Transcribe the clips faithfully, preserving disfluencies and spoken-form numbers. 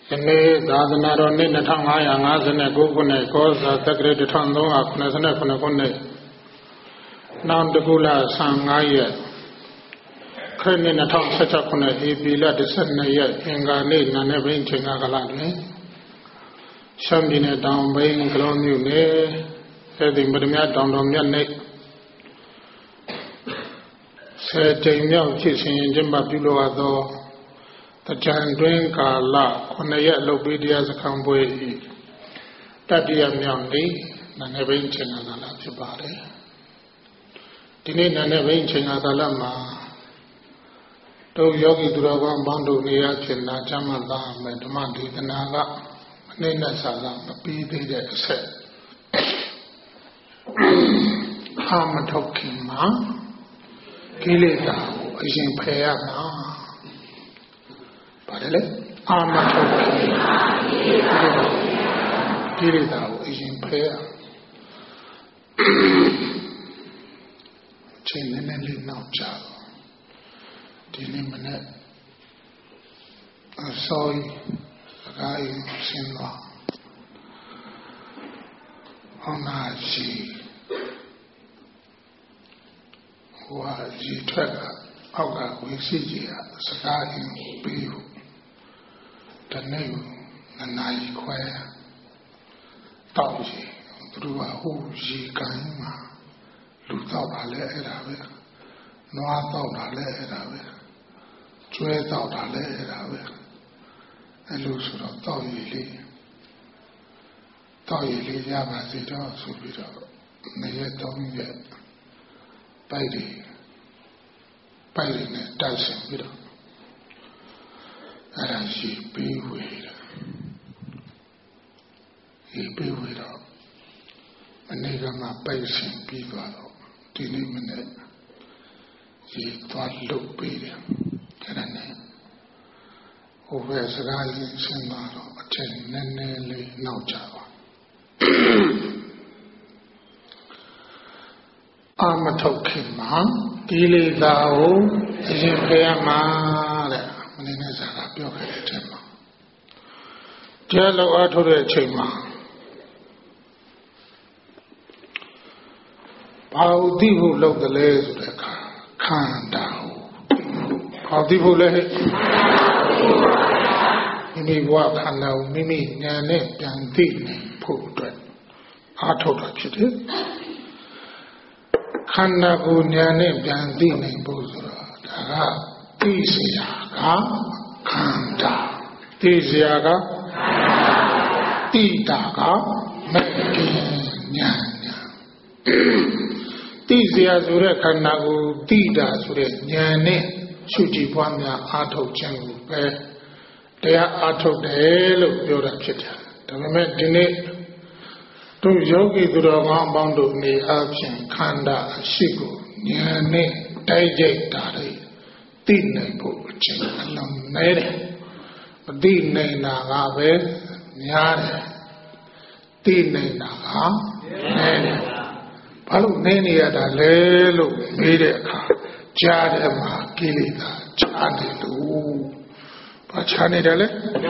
ယနေ့သာသနာတော်နှစ်၂၅၅၉ခုနှစ်ကောဇာတက္ကရာတစ်ထောင်သုံးရာခုနှစ်ခုခုနှစ်နောင်တကူလဆန်း၅ရက်ခရစ်နှစ်၂၀၁၆ခုနှစ်ဧပြီလ၁၂ရက်အင်္ဂါနေ့နာနဲ့ဘိန်းချိန်ကာလတွင်ရှမ်းပြည်နယ်တောင်ဘိန်းကလောမြို့နယ်အဲဒီမရမြတောင်တော်မြတ်နေ့ဆယ်ကြိမ်မြောက်ဖြစ်စဉ်ကျင်းပပြုလုပ်ရသောတကြံတွင်ကာလခုနှစ်ရက်လုပ်ပြီးတရားစခန်းပွဲ၏တတိယမြောက်နေ့နာနဲ့ဘိန်းချိန်ကာလဖြစ်ပါတယ်ဒီနေ့နာနဲ့ဘိန်းချိန်ကာလမှာတို့ယောဂီသူတော်ကောင်းပေါင်းတို့နေရာဖြစ်နာချမ်းသာမယ်ဓမ္မဒေသနာကမနေ့နဲ့စာကမပြီးသေးတဲ့အဆက်အာမထုတ်ခင်မှာကိလေသာကိုအရင်ဖယ်ရမှာပါတယ်လေအာမထုတ်ခင်မှာကိလေသာကိုအရင်ဖယ်ရချိန်နဲ့နဲ့လေးနောက်ကြဒီနေ့မနေ့အစောကြီးစကားရင်းရှင်းသွားဟောနာရှိဟိုဟာရေထွက်ကအောက်ကဝေစီကြီးကစကားရင်းပြီးဖို့တနေ့နနာရီခွဲတောက်ရေသူတို့ကဟိုရေကန်မှာလူတောက်တာလဲအဲ့ဒါပဲနွားတောက်တာလဲအဲ့ဒါပဲကျွဲတောက်တာလဲအဲ့ဒါပဲအဲ့လိုဆိုတော့တောက်ရည်လေးတောက်ရည်လေးရပါစေတော့ဆိုပြီးတော့နေ့ရက်သုံးရက်ပိုက်တယ်ပိုက်တယ်နဲ့တိုက်ဆင်ပြီးတော့အဲ့ဒါရှိပေးဝေတယ်ဒီပေးဝေတော့မနေ့ကမှပိုက်ဆင်ပြီးသွားတော့ဒီနေ့မနေ့ရေသွားလုတ်ပေးတယ်အဲ့ဒါနဲ့ဟိုဘက်စကားကြီးဆင်းသွားတော့အချိန်နည်းနည်းလေးနောက်ကျသွားအာမထုတ်ခင်မှာကိလေသာကိုအရင်ဖယ်ရမှာတဲ့မနေ့ကစကားပြောခဲ့တဲ့အချိန်မှာတရားလောက်အားထုတ်တဲ့အချိန်မှာဘာလို့သိဖို့လုပ်တယ်လဲဆိုတဲ့အခါခန္ဓာကိုဘာသိဖို့လဲမိမိဘဝခန္ဓာကိုမိမိဉာဏ်နဲ့ပြန်သိနိုင်ဖို့အတွက်အားထုတ်တာဖြစ်တယ်ခန္ဓာကိုဉာဏ်နဲ့ပြန်သိနိုင်ဖို့ဆိုတော့ဒါကသိစရာကခန္ဓာသိစရာကသိတာကမဂ္ဂင်ဉာဏ်သိစရာဆိုတဲ့ခန္ဓာကိုသိတာဆိုတဲ့ဉာဏ်နဲ့ရှုကြည့်ပွားများအားထုတ်ခြင်းကိုပဲတရားအားထုတ်တယ်လို့ပြောတာဖြစ်တယ်ဒါပေမဲ့ဒီနေ့တို့ယောဂီသူတော်ကောင်းအပေါင်းတို့နေအားဖြင့်ခန္ဓာအရှိကိုဉာဏ်နဲ့တိုက်ကြိတ်တာတွေသိနိုင်ဖို့အချိန်အလုံးနဲတယ်မသိနိုင်တာကပဲများတယ်သိနိုင်တာကနဲတယ်ဘာလို့နဲနေရတာလဲလို့မေးတဲ့အခါကြားတယ်မှာကိလေသာချားတယ်လို့ဘာချားနေတယ်လဲ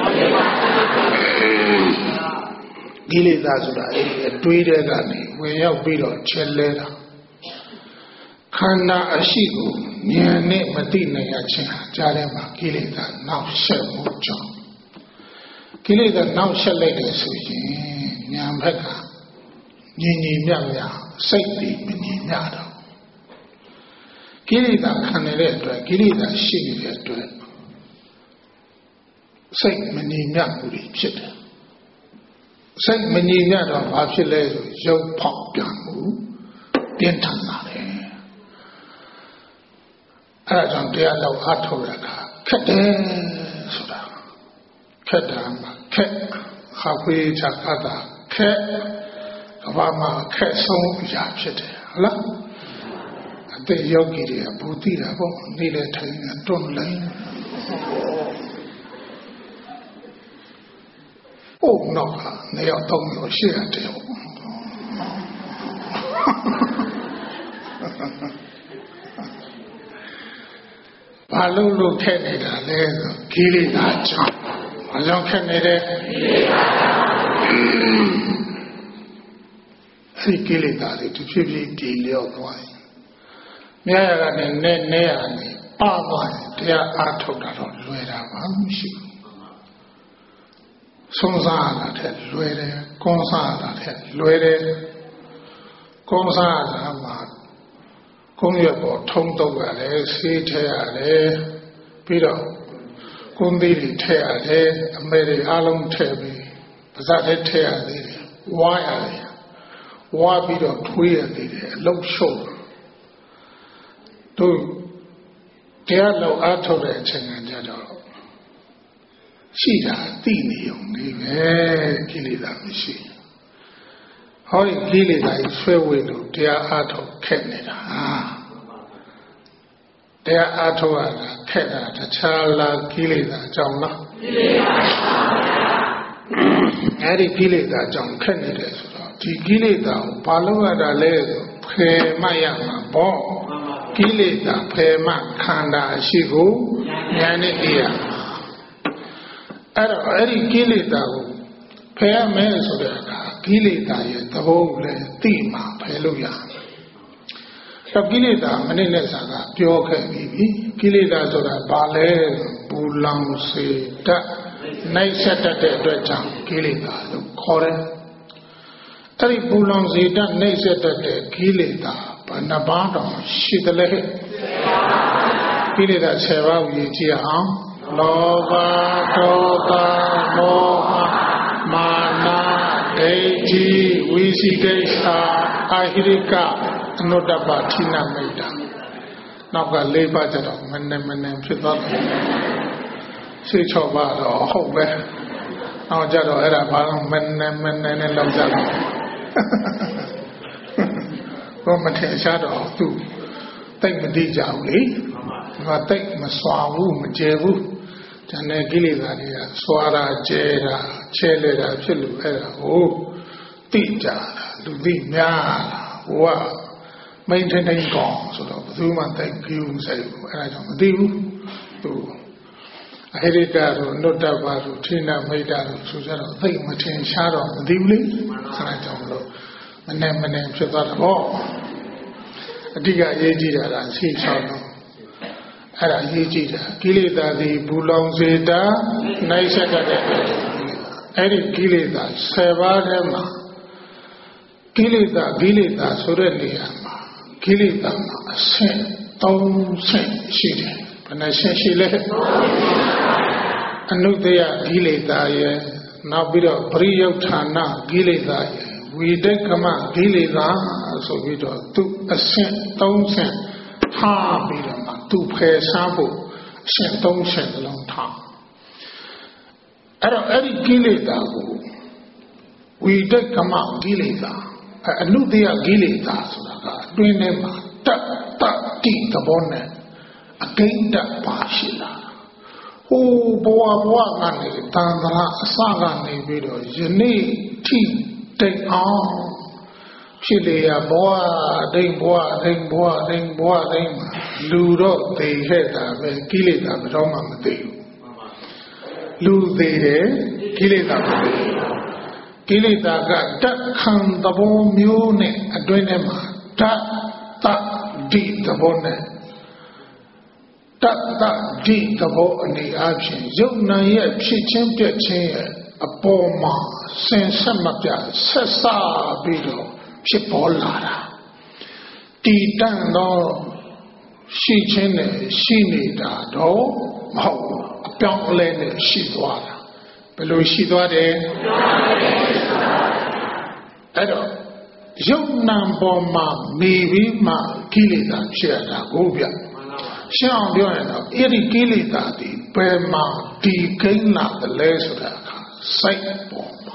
ကိလေသာဆိုတာအဲ့ဒီအတွေးတဲ့ကနေဝင်ရောက်ပြီးတော့ချက်လဲတာခန္ဓာအရှိကိုဉာဏ်နဲ့မသိနိုင်ရခြင်းဟာကြားတယ်မှာကိလေသာနောက်ဆက်မှုကြောင့်ကိလေသာနောက်ဆက်လိုက်တယ်ဆိုရင်ဉာဏ်ဘက်ကညီညီမြတ်မြတ်စိတ်ပြီးမညီမြတ်တော့ကိလေသာခံနေတဲ့အတွက်ကိလေသာရှိနေတဲ့အတွက်စိတ်မညီမြတ်မှုဖြစ်တယ်စိတ်မညီမြတ်တော့ဘာဖြစ်လဲဆိုရုပ်ဖောက်ပြန်မှုပြင်းထန်လာတယ်အဲဒါကြောင့်တရားတော်အားထုတ်ရတာခက်တယ်ဆိုတာခက်တာမှာခက်ခါခွေးချကတာခက်ကဘာမှခက်ဆုံးအရာဖြစ်တယ်ဟုတ်လားအသက်ယောဂီတွေကဘူတိတာပေါ့နေတဲ့ထိုင်နေတွန်းလိုက်โอ้นอกอ่ะနေရာတော့မျိုးရှိရတယ်ဘာလို့လို့ထည့်နေတာလဲဆိုကိလေသာကြောင့်ဘာဘာကြောင့်ခက်နေတယ်အဲဒီကိလေသာတွေတစ်ဖြည်းဖြည်းတည်လျော့သွားရင်မြတ်ရကနေနဲ့နဲ့ရနေပါသွားရင်တရားအားထုတ်တာတော့လွယ်တာမှမရှိဘူးဆုံးစားတာတဲ့လွယ်တယ်ကုန်းစားတာတဲ့လွယ်တယ်ကုန်းစားတာမှာကုန်းရွက်ပေါ်ထုံးတော့ရတယ်ဆေးထဲရတယ်ပြီးတော့ကုန်းသေးတွေထဲရတယ်အမဲတွေအားလုံးထဲပြီးပါးစပ်ထဲထဲရသေးတယ်ဝါရတယ်ဝါပြီးတော့ထွေးရသေးတယ်အလုံးရှုပ်တို့တရားလောက်အားထုတ်တဲ့အချိန်ကကြတော့ရှိတာသိနေုံလေးပဲကိလေသာမရှိဟောဒီကိလေသာကြီးဆွဲဝေလို့တရားအားထုတ်ခက်နေတာတရားအားထုတ်ရတာခက်တာတခြားလားကိလေသာကြောင့်လားကိလေသာကြောင့်ပါဗျာအဲ့ဒီကိလေသာကြောင့်ခက်နေတယ်ဆိုတော့ဒီကိလေသာကိုဘာလို့ရတာလဲဆိုဖယ်မှရမှာပေါ့ကိလေသာဖယ်မှခန္ဓာရှိကိုဉာဏ်နဲ့သိရအဲ့တော့အဲ့ဒီကိလေသာကိုဖယ်ရမယ်ဆိုတဲ့အခါကိလေသာရဲ့သဘောကိုလည်းသိမှဖယ်လို့ရတယ်အဲ့ကိလေသာမနစ်နဲ့ဆာကပြောခဲ့ပြီးပြီကိလေသာဆိုတာဘာလဲပူလောင်စေတတ်နိုင်ဆက်တတ်တဲ့အတွက်ကြောင့်ကိလေသာလို့ခေါ်တယ်အဲ့ဒီပူလောင်စေတတ်နိုင်ဆက်တတ်တဲ့ကိလေသာဘယ်နှပါးတော့ရှိသလဲကိလေသာဆယ်ပါးကိုကြည့်အောင်လောဘဒေါသမောဟမာနဒိဋ္ဌိဝိသိကိစ္စအာဟိရိကအနုတ္တပဌိနမိတ်တာနောက်ကလေးပါးကြတော့မနေမနေဖြစ်သွားတယ်စိတ်ချောပါတော့ဟုတ်ပဲနောက်ကြတော့အဲ့ဒါဘာလို့မနေမနေနဲ့လောက်ကြတော့ဘာမထင်ရှားတော့သူတိတ်မတိကြဘူးလေဒီမှာတိတ်မစွာဘူးမကျဲဘူးတဏှာကိလေသာတွေကစွာတာကျဲတာချဲလဲတာဖြစ်လို့အဲ့ဒါကိုတိကြတာလူသိများဟိုကမိန်ထင်းထင်းကောင်ဆိုတော့ဘယ်သူမှတိုက်ပြူးဆိုင်ဘူးအဲ့ဒါကြောင့်မသိဘူးသူအဟိရိကတို့နုတ္တပါတို့ထိနာမိတ်တာတို့ဆိုကြတော့သိမထင်ရှားတော့မသိဘူးလေအဲ့ဒါကြောင့်မလို့မနဲ့မနဲ့ဖြစ်သွားတာပေါ့အတိကအရေးကြီးတာကစိတ်ဆောင်းတော့အဲ့ဒါအရေးကြီးတာကိလေသာသည်ဘူလောင်စေတာနိုင်ဆက်တဲ့အဲ့ဒီကိလေသာဆယ်ပါးထဲမှာကိလေသာကိလေသာဆိုတဲ့နေရာမှာကိလေသာမှာအဆင့်သုံးဆင့်ရှိတယ်ဘယ်နှဆင့်ရှိလဲအနုတ္တယကိလေသာရဲ့နောက်ပြီးတော့ပရိယုဌာဏကိလေသာရဲ့ဝိတေကမကိလေသာဆိုပြီးတော့သူအဆင့်သုံးဆင့်ထားပြီးတော့မှသူဖယ်ရှားဖို့အဆင့်သုံးဆင့်လုံးထားအဲ့တော့အဲ့ဒီကိလေသာကိုဝိတေကမကိလေသာအနုတ္တယကိလေသာဆိုတာကအတွင်းထဲမှာတတ်တတိသဘောနဲ့အကိဋ္ဌပါရှိလာဟိုးဘဝဘဝကနေတန်ត្រာအစကနေပြီးတော့ယနေ့ထိတိတ်အောင်ဖြစ်လေရဘဝဒိဋ္ဌဘဝဒိဋ္ဌဘဝဒိဋ္ဌဘဝဒိဋ္ဌမှာလူတော့သိခဲ့တာပဲကိလေသာဘယ်တော့မှမသိဘူးလူသိတယ်ကိလေသာမသိဘူးကိလေသာကတတ်ခံသဘောမျိုးနဲ့အတွင်းထဲမှာတတ်တတိသဘောနဲ့တတ်တတိသဘောအနေအချင်းယုံနာရဲ့ဖြစ်ချင်းပြက်ချင်းရဲ့အပေါ်မှာဆင်ဆက်မပြဆက်စပြီးတော့ဖြစ်ပေါ်လာတာတည်တံ့တော့ရှိချင်းနဲ့ရှိနေတာတော့မဟုတ်ဘူးအပြောင်းအလဲနဲ့ရှိသွားတာဘယ်လိုရှိသွားတယ်အဲ့တော့ယုံနာပေါ်မှာမိပြီးမှကိလေသာဖြစ်ရတာကိုဗျရှင်းအောင်ပြောရင်တော့အဲ့ဒီကိလေသာဒီဘယ်မှာဒီကိန်းလာတယ်လဲဆိုတာအခါစိတ်ပေါ်မှာ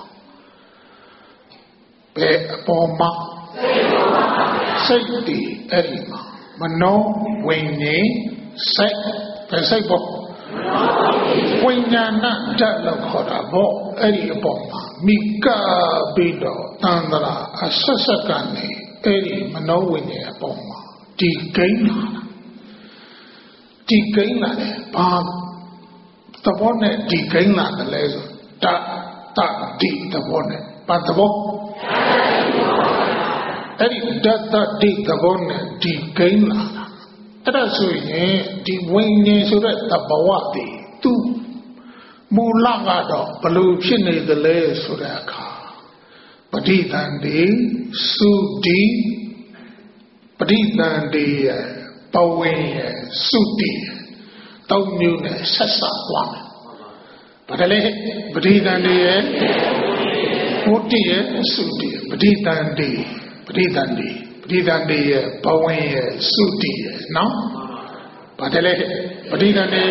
ဘယ်အပေါ်မှာစိတ်တည်အဲ့ဒီမှာမနောဝိညာဉ်စိတ်ဘယ်စိတ်ပေါ်ဝိညာဏဓာတ်လို့ခေါ်တာပေါ့အဲ့ဒီအပေါ်မှာမိကပြီးတော့တန်ត្រာအဆက်ဆက်ကနေအဲ့ဒီမနောဝိညာဉ်အပေါ်မှာဒီကိန်းလာဒီကိန်းလာတယ်ဘာ the one at the gaina the laser that that deep the one but the book Eddie that that deep the one at the gaina that's so the wing so that the bawati two Mulanga blue chin the layer so that car Pati Dandi Sudi Pati Dandi Pawe Sudi Don't you Sessa one. But I let Bridandi, Muti, Sudi, Bridandi, Bridandi, Bridandi, Pawan, Sudi, no? But I let Bridandi,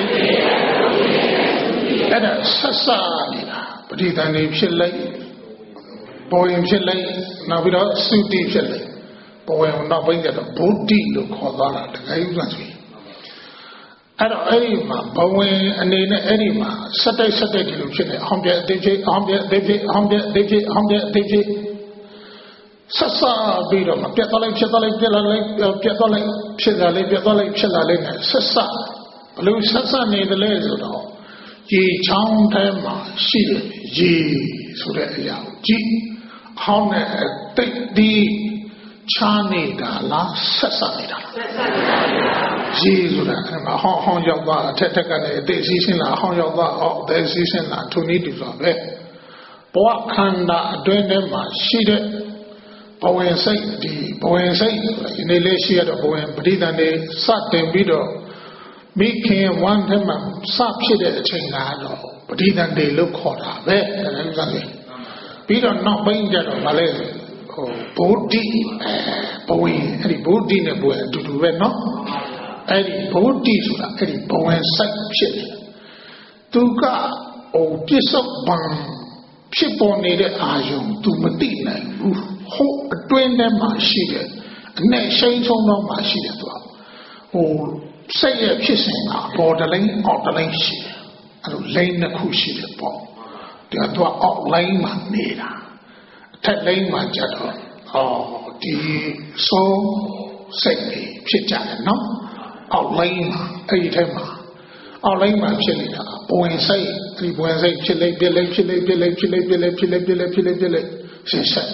let us Sessa, Bridandi, Shelley, Poem Shelley, now without Sudi Shelley, Poem not bring at a booty look called that, I was me. At any man, Bowen and in any man, Saturday, Saturday, Humbia, D J, Humbia, D J, Humbia, D J, Humbia, D J. Sassa, Bidom, Piatolic, Piatolic, Piatolic, Piatolic, Piatolic, Piatolic, Piatolic, Sassa, Blue Sassa near the laser door. Ye Chown Tema, she, ye, so that ya, G, Hone, take the Chani, la Sassa. Jesus, how how you are taking a decision, how you are decision to need to solve it. What can that do them? She did. Bowen say the Bowen say in the Lesia the Bowen, but then they sat them video. Making one time, sap shit at the chain, but then they look hot. We don't know being that of Malaysia. Oh, body, Bowen, any body in a boy to do it, no? Eddie body sulla Eddie Bowen sai Tuka o piso bang people needed ayong to Medina ho twin them machine ne shane so no machine to o say a kissing a borderline outline she and lane the kushi the ball they are to outline my neda that lane my jado oh the so say picture no outline every time outline my chili Bowen say three Bowen say chili billy chili billy chili billy chili billy chili billy she said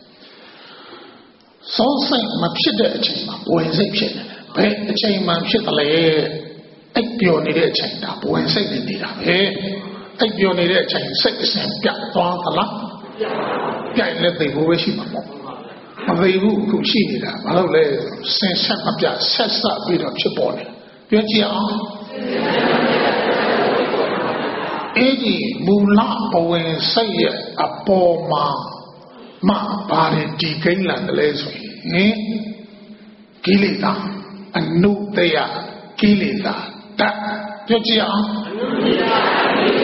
so say my pit chain Bowen say chili but the chain man shit the lay egg pure needed chain that Bowen say they need a egg pure needed chain say the same cat on the lap cat let they go wish him they who she did that. I don't let sense up that sets up with a chip on it. You're Eddie Mula Bowen say a poor ma ma body decaying land the lesson. Eh? Kilita and no they are Kilita. That you're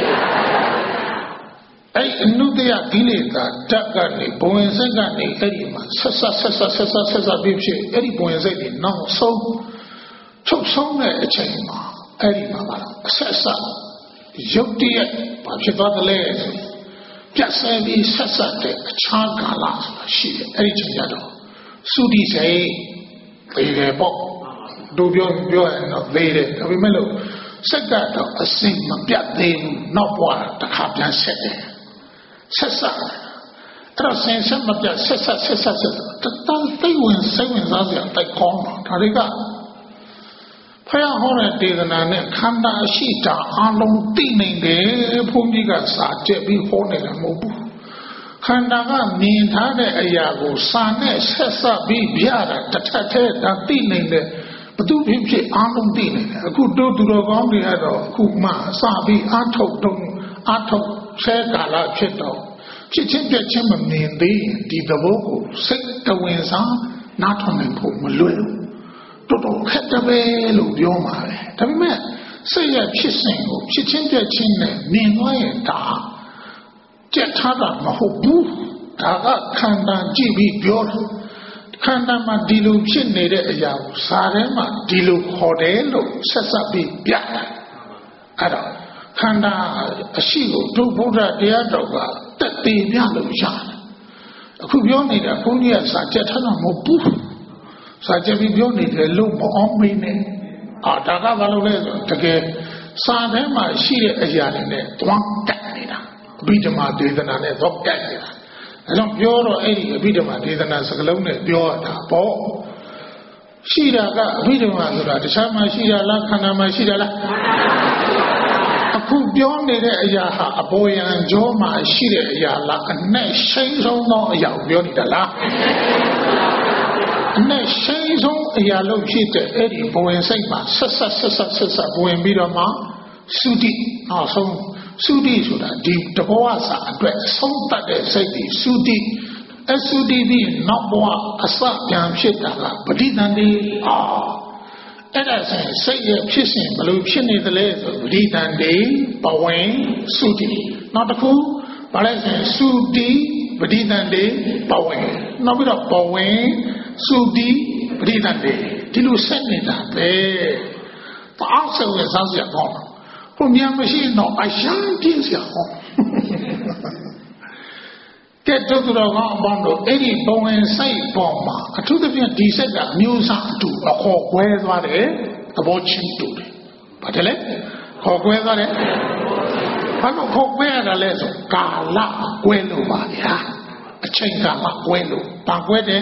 I knew they are dealing that Dagani, Bowen Zagani, Eddie Man, Sessa, Sessa, Sessa, Sessa, Bibshi, Eddie Bowen Zagani, now so, so, so, a chain, Eddie Mama, Sessa, Yodia, Pachivata Lays, Piasavi, Sessa, Chagala, she, Eddie Chagado, Sudi say, they bought, do your and not later, remember, Sagato, a sing, Piat, they not what the captain said. Sessa, there are saying some of that Sessa, Sessa, the thing when seven Zazia, they call Tariga. Paya Hora did an Kanda Shita, Along Tining, the Pumiga Sa, Jebi Hornet and Mobu. Kandaga, Nintane Ayago, Sane, Sessa, B. Biara, the Tate, the Tining, but do him say Along Tining, a good do to the Gombi Ado, Kuma, Sabi, Ato, Ato. Chegala Cheto, Chichimpe Chimney, the Vogo, Sek the Winsa, not on the Pumulu. Toto Catabello, Yoma, Tame, say a Chisingo, Chichimpe Chin, Ninoy, Da, Jetata, Mahobu, Taga, Kanda, Gibi, Bior, Kanda Madilu, Chinade, Yaw, Sarema, Dilu, Hodelo, Sasabi, Biata, Ada. Kanda Shigo, do Buddha Diadoga, that the Yalujan. A Kubioni, a Punia, Sajatana Mobu, Sajabioni, the Lumbo Omine, Atagavalo, to get စာထဲမှာရှိတဲ့အရာတွေနဲ့တွန်းကတ်နေတာအဘိဓမ္မာဒေသနာနဲ့တော့ကတ်နေတာအဲကြောင့်ပြောတော့အဲ့ဒီအဘိဓမ္မာဒေသနာစကားလုံးနဲ့ပြောတာပေါ့ရှိတာကအဘိဓမ္မာဆိုတာတခြားမှာရှိတာလားခန္ဓာမှာရှိတာလားအခုပြောနေတဲ့အရာဟာအပေါ်ယံကြောမှာရှိတဲ့အရာလားအနဲ့ရှိန်ဆုံးသောအရာကိုပြောနေတာလားအနဲ့ရှိန်ဆုံးအရာလို့ဖြစ်တဲ့အဲ့ဒီဘဝင်စိတ်မှာဆက်ဆက်ဆက်ဆက်ဆက်ဆက်ဝင်ပြီးတော့မှသုတိနောက်ဆုံးသုတိဆိုတာဒီတဘောအစာအတွက်ဆုံးတတ်တဲ့စိတ်ဒီသုတိအသုတိပြီးနောက်ဘဝအစပြန်ဖြစ်တာကပဋိသန္ဓေအာအဲ့ဒါဆိုစိတ်ရဲ့ဖြစ်စဉ်ဘယ်လိုဖြစ်နေသလဲဆိုပဋိသန္ဓေဘဝင်သုတိနောက်တစ်ခုဘာလဲဆိုသုတိပဋိသန္ဓေဘဝင်နောက်ပြီးတော့ဘဝင်သုတိပဋိသန္ဓေဒီလိုဆက်နေတာပဲတအားဆက်ဝင်စားစရာကောင်းတာဘုရားမရှိတော့အရှမ်းပြင်းစရာကောင်းကဲတို့တော်ကောင်းအပေါင်းတို့အဲ့ဒီဘဝင်စိတ်ပေါ်မှာအထူးသဖြင့်ဒီစိတ်ကအမျိုးအစားအတူအခေါ်ကွဲသွားတယ်သဘောချင်းတူတယ်ဘာတယ်လဲခေါ်ကွဲသွားတယ်ဘာလို့ခေါ်ကွဲရတာလဲဆိုကာလကွဲလို့ပါဗျာအချိန်ကာလကွဲလို့ဘာကွဲတယ်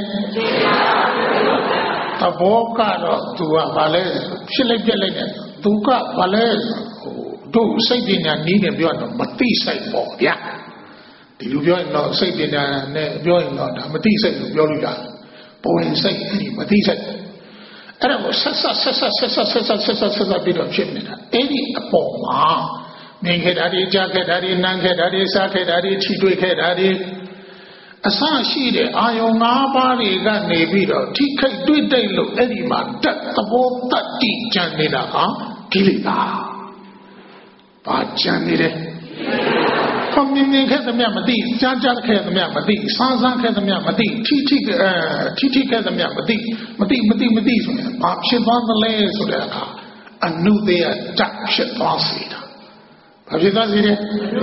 သဘောကတော့သူကဘာလဲဖြစ်လိုက်ပြက်လိုက်တယ်သူကဘာလဲတို့စိတ်ပညာနည်းနဲ့ပြောတော့မသိစိတ်ပေါ့ဗျာဒီလိုပြောရင်တော့စိတ်ပညာနဲ့ပြောရင်တော့ဒါမသိစိတ်လို့ပြောလို့ရတယ်ဘဝင်စိတ်အဲ့ဒီမသိစိတ်အဲ့ဒါကိုဆက်ဆက်ဆက်ဆက်ဆက်ဆက်ဆက်ဆက်ဆက်ဆက်ဆက်ပြီးတော့ဖြစ်နေတာအဲ့ဒီအပေါ်မှာမြင်ခဲ့တာတွေကြားခဲ့တာတွေနားခဲ့တာတွေစားခဲ့တာတွေထိတွေ့ခဲ့တာတွေအစရှိတဲ့အာယုံ၅ပါးတွေကနေပြီးတော့ထိခိုက်တွေ့တိတ်လို့အဲ့ဒီမှာတက်သဘောတတ္တိကြံနေတာကကိလေသာဘာကြံနေတယ်ခမင်းနေခဲ့သမျှမသိကြားကြားခဲ့သမျှမသိစမ်းစမ်းခဲ့သမျှမသိထိထိအဲထိထိခဲ့သမျှမသိမသိမသိမသိဆိုရင်ဘာဖြစ်သွားသလဲဆိုတဲ့အခါအနုသေယတက်ဖြစ်သွားစေတာဘာဖြစ်သွားစေလဲ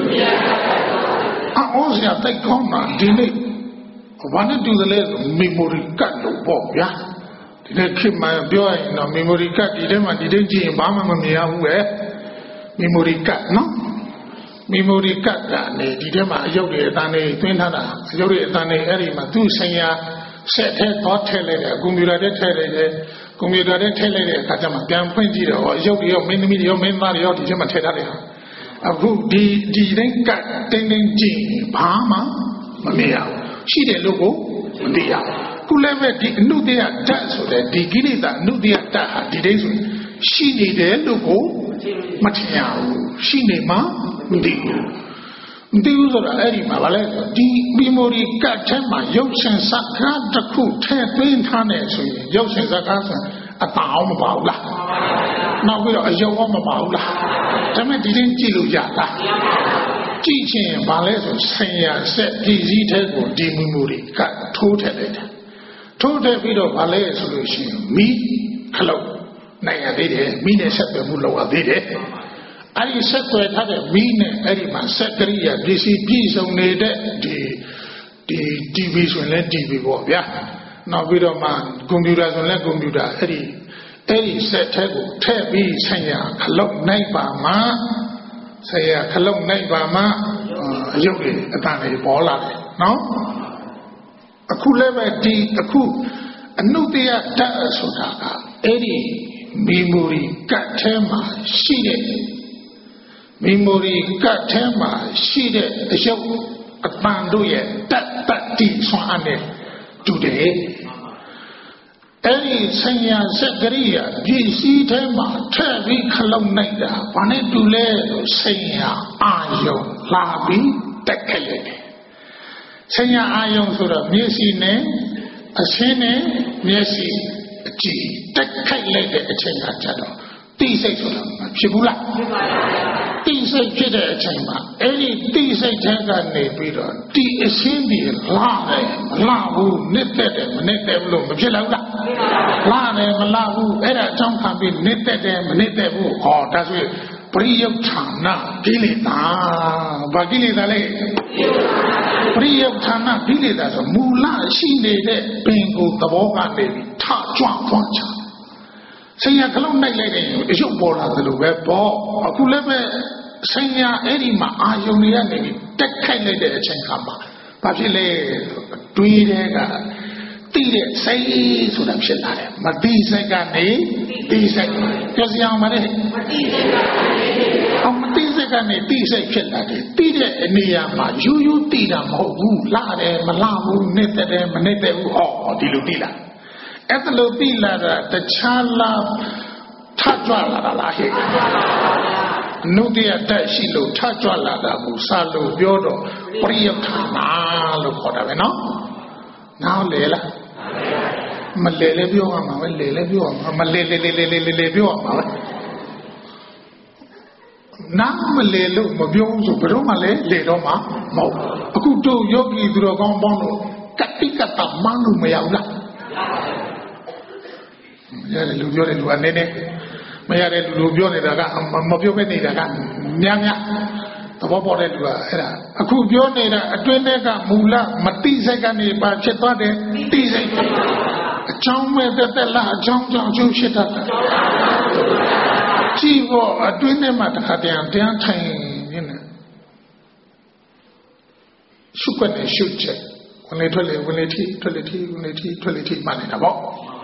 အော်စရာတိုက်ကောင်းတာဒီနေ့ဘာနဲ့တူတယ်လဲဆို memory card လို့ပေါ့ဗျာဒီနေ့ခေတ်မှပြောရင်တော့ memory card ဒီထဲမှာဒီထဲကြည့်ရင်ဘာမှမမြင်ရဘူးပဲ memory card နော် memory card ကနေဒီထဲမှာအယုတ်တွေအတန်းတွေသွင်းထားတာအယုတ်တွေအတန်းတွေအဲ့ဒီမှာသူ့ဆိုင်ရာဆက်ထဲတော့ထည့်လိုက်တယ်ကွန်ပျူတာထဲထည့်လိုက်တယ်ကွန်ပျူတာထဲထည့်လိုက်တဲ့အခါကျမှပြန်ဖွင့်ကြည့်တော့အယုတ်တွေရောမင်းသမီးတွေရောမင်းသားတွေရောဒီထဲမှာထည့်ထားတယ်အခုဒီဒီတိုင်းကတင်းတင်းကြည့်ဘာမှမမြင်ရဘူးရှိတယ်လို့ကိုမသိရဘူးခုလည်းပဲဒီအနုတ္တယဓာတ်ဆိုတဲ့ဒီကိလေသာအနုတ္တယဓာတ်ဟာဒီတိုင်းဆိုရှိနေတယ်လို့ကိုမထင်ရဘူးရှိနေမှမသိဘူးမသိဘူးဆိုတာအဲ့ဒီမှာဗာလဲဒီ memory card ထဲမှာရုပ်ရှင်စကားတစ်ခုထည့်သွင်းထားနေဆိုရင်ရုပ်ရှင်စကားဆိုအတအောင်မပါဘူးလားနောက်ပြီးတော့အယုံမပါဘူးလားဒါမဲ့ဒီတင်းကြည့်လို့ရတာကြည့်ချင်ဗာလဲဆိုဆင်ရဆက်ပြည်စည်းတဲ့ကိုဒီ memory card ထိုးထည့်လိုက်တယ်ထိုးထည့်ပြီးတော့ဗာလဲဆိုလို့ရှိရင်မိခလုတ်နိုင်ရသေးတယ်မိနဲ့ဆက်သွယ်မှုလုပ်ရသေးတယ်အဲ့ဒီဆက်သွယ်ထားတဲ့မိနဲ့အဲ့ဒီမှာစက်ကရိယာပစ္စည်းပြည့်စုံနေတဲ့ဒီဒီ တီဗီ ဆိုရင်လည်း တီဗီ ပေါ့ဗျာနောက်ပြီးတော့မှကွန်ပျူတာဆိုရင်လည်းကွန်ပျူတာအဲ့ဒီအဲ့ဒီဆက်ထဲကိုထည့်ပြီးဆိုင်ရာခလုတ်နိုင်ပါမှဆိုင်ရာခလုတ်နိုင်ပါမှအယုတ်တွေအတန်တွေပေါ်လာတယ်နော်အခုလည်းပဲဒီအခုအနုတ္တယဓာတ်ဆိုတာကအဲ့ဒီ memory card ထဲမှာရှိတဲ့ memory card ထဲမှာရှိတဲ့အယုတ်အတန်တို့ရဲ့တတ်တတ်တိဆွမ်းအားနဲ့တူတယ်အဲ့ဒီဆင်ညာစက်ကရိယာပြည့်စည်ထဲမှာထည့်ပြီးခလုံးနိုင်တာဘာနဲ့တူလဲလို့ဆင်ညာအာယုံလာပြီးတက်ခဲ့ရတယ်ဆင်ညာအာယုံဆိုတော့မျက်စိနဲ့အရှင်းနဲ့မျက်စိအကြည့်တက်ခိုက်လိုက်တဲ့အချိန်ကကြတော့တိစိတ်ဆိုတာဖြစ်ဘူးလားဖြစ်ပါဘူးတိစိတ်ဖြစ်တဲ့အချိန်မှာအဲ့ဒီတိစိတ်ထဲကနေပြီးတော့တိအရှင်းပြီးလာတယ်မလာဘူးနစ်သက်တယ်မနစ်သက်ဘူးလို့မဖြစ်လောက်လားလာတယ်မလာဘူးအဲ့ဒါအကြောင်းခံပြီးနစ်သက်တယ်မနစ်သက်ဘူးဟောဒါဆိုပရိယုဌာနကိလေသာဘာကိလေသာလဲပရိယုဌာနကိလေသာဆိုမူလရှိနေတဲ့ပင်ကိုသဘောကနေပြီးထကြွသွားချဆိုင်ရခလုံးနိုင်လိုက်တယ်ရုပ်ပေါ်လာသလိုပဲပေါ့အခုလည်းပဲဆိုင်ရအဲ့ဒီမှာအာယုံတွေကနေတက်ခိုက်လိုက်တဲ့အချိန်ခါမှာဘာဖြစ်လဲတွေးတဲ့ကတိတဲ့စိတ်ဆိုတာဖြစ်လာတယ်မတိစိတ်ကနေတိစိတ်ပြောစရာမလဲမတိစိတ်ကနေအောင်မတိစိတ်ကနေတိစိတ်ဖြစ်လာတယ်တိတဲ့အနေရာမှာယူယူတိတာမဟုတ်ဘူးလာတယ်မလာဘူးနေတဲ့တယ်မနေတဲ့ဘူးဟောဒီလိုတိလာအဲ့ဒါလိုတိလာတာတခြားလားထကြွလာတာလားဟဲ့နုတ္တိယတက်ရှိလို့ထကြွလာတာကိုစလို့ပြောတော့ပရိယုဌာနာလို့ခေါ်တာပဲနော်နောက်လေလားမလေလေပြောရမှာပဲလေလေပြောရမှာမလေလေလေလေလေလေပြောရမှာပဲနားမလေလို့မပြောဘူးဆိုဘယ်တော့မှလည်းလေတော့မှာမဟုတ်အခုတို့ယောဂီသူတော်ကောင်းပေါင်းလို့ကတိကတမန်းလို့မရဘူးလားရတယ်လူပြောတယ်လူအနေနဲ့မရတဲ့လူလူပြောနေတာကမပြောပဲနေတာကများများသဘောပေါက်တဲ့လူကအဲ့ဒါအခုပြောနေတာအတွင်းထဲကမူလမတိစိတ်ကနေပါဖြစ်သွားတယ်တိစိတ်အကြောင်းမဲ့တက်တက်လားအကြောင်းကြောင့်အကျိုးဖြစ်တတ်တယ်ကြည့်ဖို့အတွင်းထဲမှာတစ်ခါတည်းတရားထိုင်နေတယ်ရှုွက်နဲ့ရှုချက်ဝင်လေထွက်လေဝင်လေထိထွက်လေထိဝင်လေထိထွက်လေထိမှနေတာပေါ့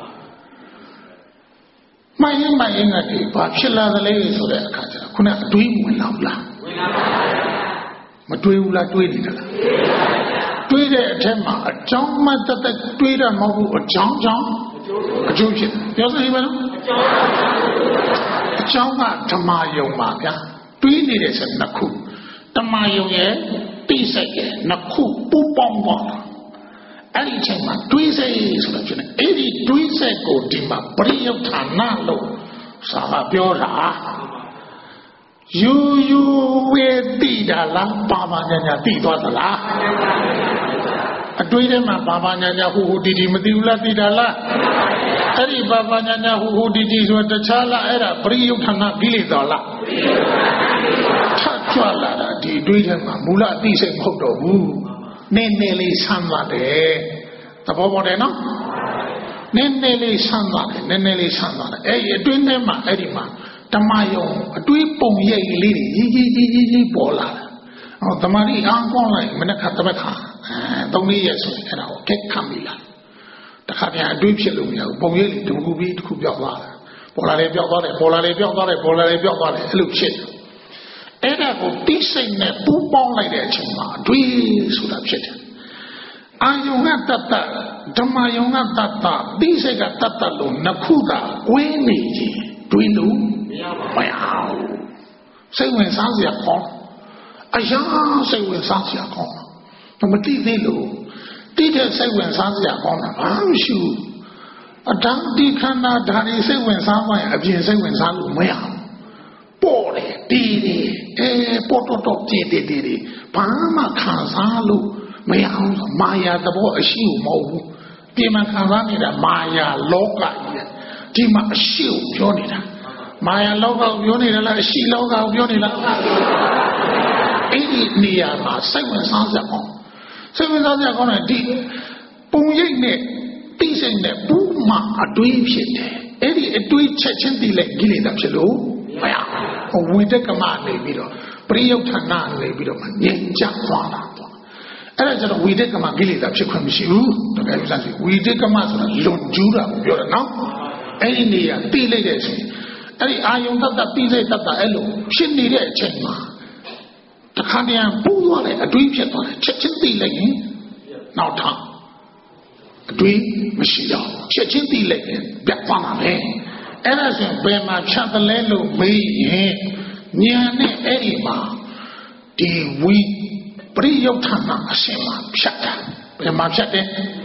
မိုင်းရင်မိုင်းရင်ကဒီဘာဖြစ်လာသလဲဆိုတဲ့အခါကျတော့ခုနအတွေးဝင်လာဘူးလားဝင်လာပါဘူးမတွေးဘူးလားတွေးနေတယ်လားတွေးတဲ့အထက်မှာအကြောင်းမှတက်တက်တွေးတာမဟုတ်ဘူးအကြောင်းကြောင့်အကျိုးဖြစ်ပြောစမ်းပါနော်အကြောင်းကဓမ္မယုံပါဗျာတွေးနေတဲ့ဆက်နှစ်ခုဓမ္မယုံရဲ့တိစိတ်ရဲ့နှစ်ခုပူပေါင်းသွားတာအဲ့ဒီအချိန်မှာတွေးစိတ်ဆိုတာဖြစ်နေအဲ့ဒီတွေးစိတ်ကိုဒီမှာပရိယုဌာနလို့စာကပြောတာယူယူဝေတိတာလားဘာဘာညာညာတိသွားသလားအတွေးထဲမှာဘာဘာညာညာဟူဟူတီတီမသိဘူးလားတိတာလားအဲ့ဒီဘာဘာညာညာဟူဟူတီတီဆိုတခြားလားအဲ့ဒါပရိယုဌာနကိလေသာလားထကြွလာတာဒီအတွေးထဲမှာမူလအသိစိတ်မဟုတ်တော့ဘူးနည်းနည်းလေးဆမ်းပါတယ်သဘောပေါက်တယ်နော်နည်းနည်းလေးဆမ်းပါတယ်နည်းနည်းလေးဆမ်းပါတယ်အဲ့ဒီအတွင်းထဲမှာအဲ့ဒီမှာဓမ္မယုံအတွေးပုံရိပ်လေးတွေကြီးကြီးကြီးကြီးကြီးပေါ်လာတယ်ဟောတမာရီအားကောင်းလိုက်မနေ့ကတပတ်ခါအဲသုံးလေးရက်ဆိုရင်အဲ့ဒါကိုခက်ခံပြီလားတခါပြန်အတွေးဖြစ်လို့မရဘူးပုံရိပ်လေးတစ်ခုပြီးတစ်ခုပြောက်သွားတယ်ပေါ်လာလေပြောက်သွားတယ်ပေါ်လာလေပြောက်သွားတယ်ပေါ်လာလေပြောက်သွားတယ်အဲ့လိုဖြစ်အဲ့ဒါကိုတိစိတ်နဲ့ပူပေါင်းလိုက်တဲ့အချိန်မှာအတွေးဆိုတာဖြစ်တယ်အာယုံကတတ္တဓမ္မယုံကတတ္တတိစိတ်ကတတ္တလို့နှစ်ခုကဝင်းနေကြီးတွေးလို့မရဘူးစိတ်ဝင်စားစရာကောင်းအရာစိတ်ဝင်စားစရာကောင်းမတိသေးလို့တိတဲ့စိတ်ဝင်စားစရာကောင်းတာဘာမှမရှိဘူးအတန်းဒီခန္ဓာဓာတ်စိတ်ဝင်စားမှအပြင်စိတ်ဝင်စားလို့မရဘူးပေါ်တယ်တီးတယ်အဲပေါ်တော့တော့ကြည်တည်တည်ဘာမှခံစားလို့မရဘူးမာယာသဘောအရှိကိုမဟုတ်ဘူးပြင်မှခံစားနေတာမာယာလောကကြီးဒီမှာအရှိကိုပြောနေတာမာယာလောကကိုပြောနေတာလားအရှိလောကကိုပြောနေလားအဲ့ဒီနေရာမှာစိတ်ဝင်စားစရာကောင်းစိတ်ဝင်စားစရာကောင်းတယ်ဒီပုံရိပ်နဲ့တိစိတ်နဲ့ဘူးမှအတွေးဖြစ်တယ်အဲ့ဒီအတွေးချက်ချင်းတိလိုက်ကိလေသာဖြစ်လို့မရဘူးဝိတက္ကမနေပြီးတော့ပရိယုဌာဏနေပြီးတော့ငြိမ်ချသွားတာပေါ့အဲ့ဒါကျတော့ဝိတက္ကမကိလေသာဖြစ်ခွင့်မရှိဘူးတကယ်လို့ဆိုရင်ဝိတက္ကမဆိုတာလွန်ကျူးတာကိုပြောတာနော်အဲ့ဒီနေရာတိလိုက်တဲ့အချိန်အဲ့ဒီအာယုံတတ်တတိစိတ်တတ်တာအဲ့လိုဖြစ်နေတဲ့အချိန်မှာတခါတည်းပူသွားတယ်အတွေးဖြစ်သွားတယ်ချက်ချင်းတိလိုက်ရင်နောက်ထပ်အတွေးမရှိတော့ချက်ချင်းတိလိုက်ရင်ပြတ်သွားမှာပဲအဲ့ဒါဆိုရင်ဘယ်မှာဖြတ်တယ်လဲလို့မေးရင်ဉာဏ်နဲ့အဲ့ဒီမှာဒီဝိပရိယုဌာဏအရှင်မှာဖြတ်တာဘယ်မှာဖြတ်တယ်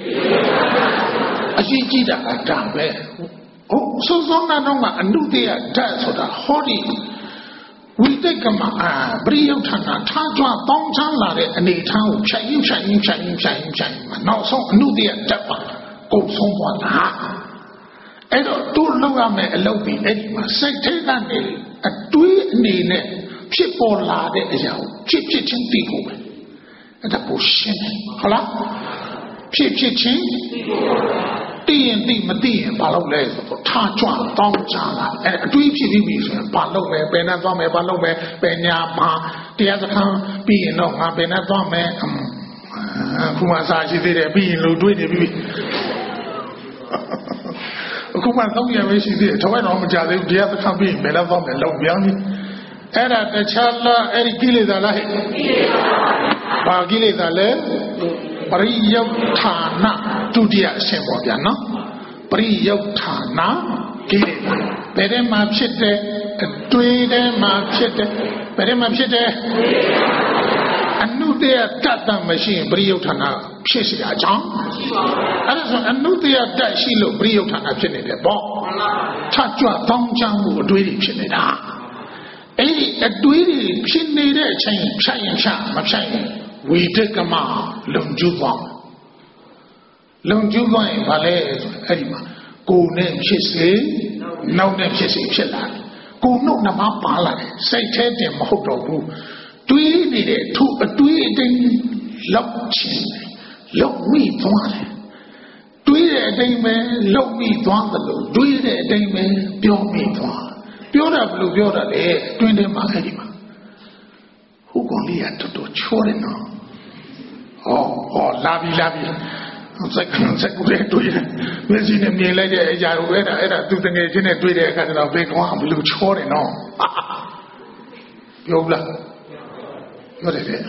အရင်ကြည့်တာကဒါပဲဟုတ်စိုးစိုးနာတော့ကအနုတ္တယဓာတ်ဆိုတာဟောဒီဝိတက္ကမအာပရိယုဌာဏထားကြွတောင်းချမ်းလာတဲ့အနေထားကိုဖြတ်ရင်ဖြတ်ရင်ဖြတ်ရင်ဖြတ်ရင်ဖြတ်ရင်နောက်ဆုံးအနုတ္တယဓာတ်ပါကိုဆုံးသွားတာအဲ့တော့တို့လောက်ရမယ်အလုပ်ပြီးအဲ့ဒီမှာစိတ်ထဲကနေအတွေးအနေနဲ့ဖြစ်ပေါ်လာတဲ့အရာကိုဖြစ်ဖြစ်ချင်းသိဖို့ပဲအဲ့ဒါကိုရှင်းတယ်ဟုတ်လားဖြစ်ဖြစ်ချင်းသိဖို့သိရင်သိမသိရင်ဘာလုပ်လဲဆိုတော့ထားကြွတောင်းကြလာအဲအတွေးဖြစ်ပြီးပြီဆိုရင်ဘာလုပ်လဲဘယ်နဲ့သွားမယ်ဘာလုပ်မယ်ဘယ်ညာဘာတရားစခန်းပြီးရင်တော့ငါဘယ်နဲ့သွားမယ်အခုမှစာရှိသေးတယ်ပြီးရင်လို့တွေးနေပြီအခုမှသုံးရပဲရှိသေးတယ်တော့တော့မကြသေးဘူးတရားစခန်းပြီးရင်ဘယ်နဲ့သွားမယ်လောက်ပြောင်းပြီအဲ့ဒါတခြားလားအဲ့ဒီကိလေသာလားဟဲ့ကိလေသာပါဘာကိလေသာလဲပရိယုဌာနဒုတိယအဆင့်ပေါ့ဗျာနော်ပရိယုဌာနကိလေသာဘယ်ထဲမှာဖြစ်တယ်အတွေးထဲမှာဖြစ်တယ်ဘယ်ထဲမှာဖြစ်တယ်အနုတ္တယတတ်တမရှိရင်ပရိယုဌာနဖြစ်เสียအကြောင်းမရှိပါဘူးအဲ့ဒါဆိုအနုတ္တယတတ်ရှိလို့ပရိယုဌာနဖြစ်နေတယ်ပေါ့ထကြွတောင်းချမှုအတွေးတွေဖြစ်နေတာအဲ့ဒီအတွေးတွေဖြစ်နေတဲ့အချိန်ဖြတ်ရင်ဖြတ်မဖြတ်ရင်ဝိတက္ကမလုံကျူးသွားလုံကျူးသွားရင်ဘာလဲအဲ့ဒီမှာကိုယ်နဲ့ဖြစ်စေနောက်နဲ့ဖြစ်စေဖြစ်လာတယ်ကိုယ်နှုတ်နှစ်ပါးပါလာတယ်စိတ်แท้တင်မဟုတ်တော့ဘူးတွေးနေတဲ့သူ့အတွေးအတိုင်းလောက်ချင်းလောက်မိသွားတယ်တွေးတဲ့အတိုင်းပဲလောက်မိသွားတယ်လို့တွေးတဲ့အတိုင်းပဲပြောမိသွားပြောတာဘယ်လိုပြောတာလဲတွင်းထဲမှာအဲ့ဒီမှာဟိုကောင်လေးကတော်တော်ချောတယ်နော်ဟောဟောလာပြီလာပြီစက်ကစက်ကူတွေတွေ့တယ်မျက်စိနဲ့မြင်လိုက်တဲ့အရာကိုအဲ့ဒါအဲ့ဒါသူတငယ်ချင်းနဲ့တွေ့တဲ့အခါကျတော့ဘယ်ကောင်ကဘယ်လိုချောတယ်နော်ပြောလားပြောတယ်တဲ့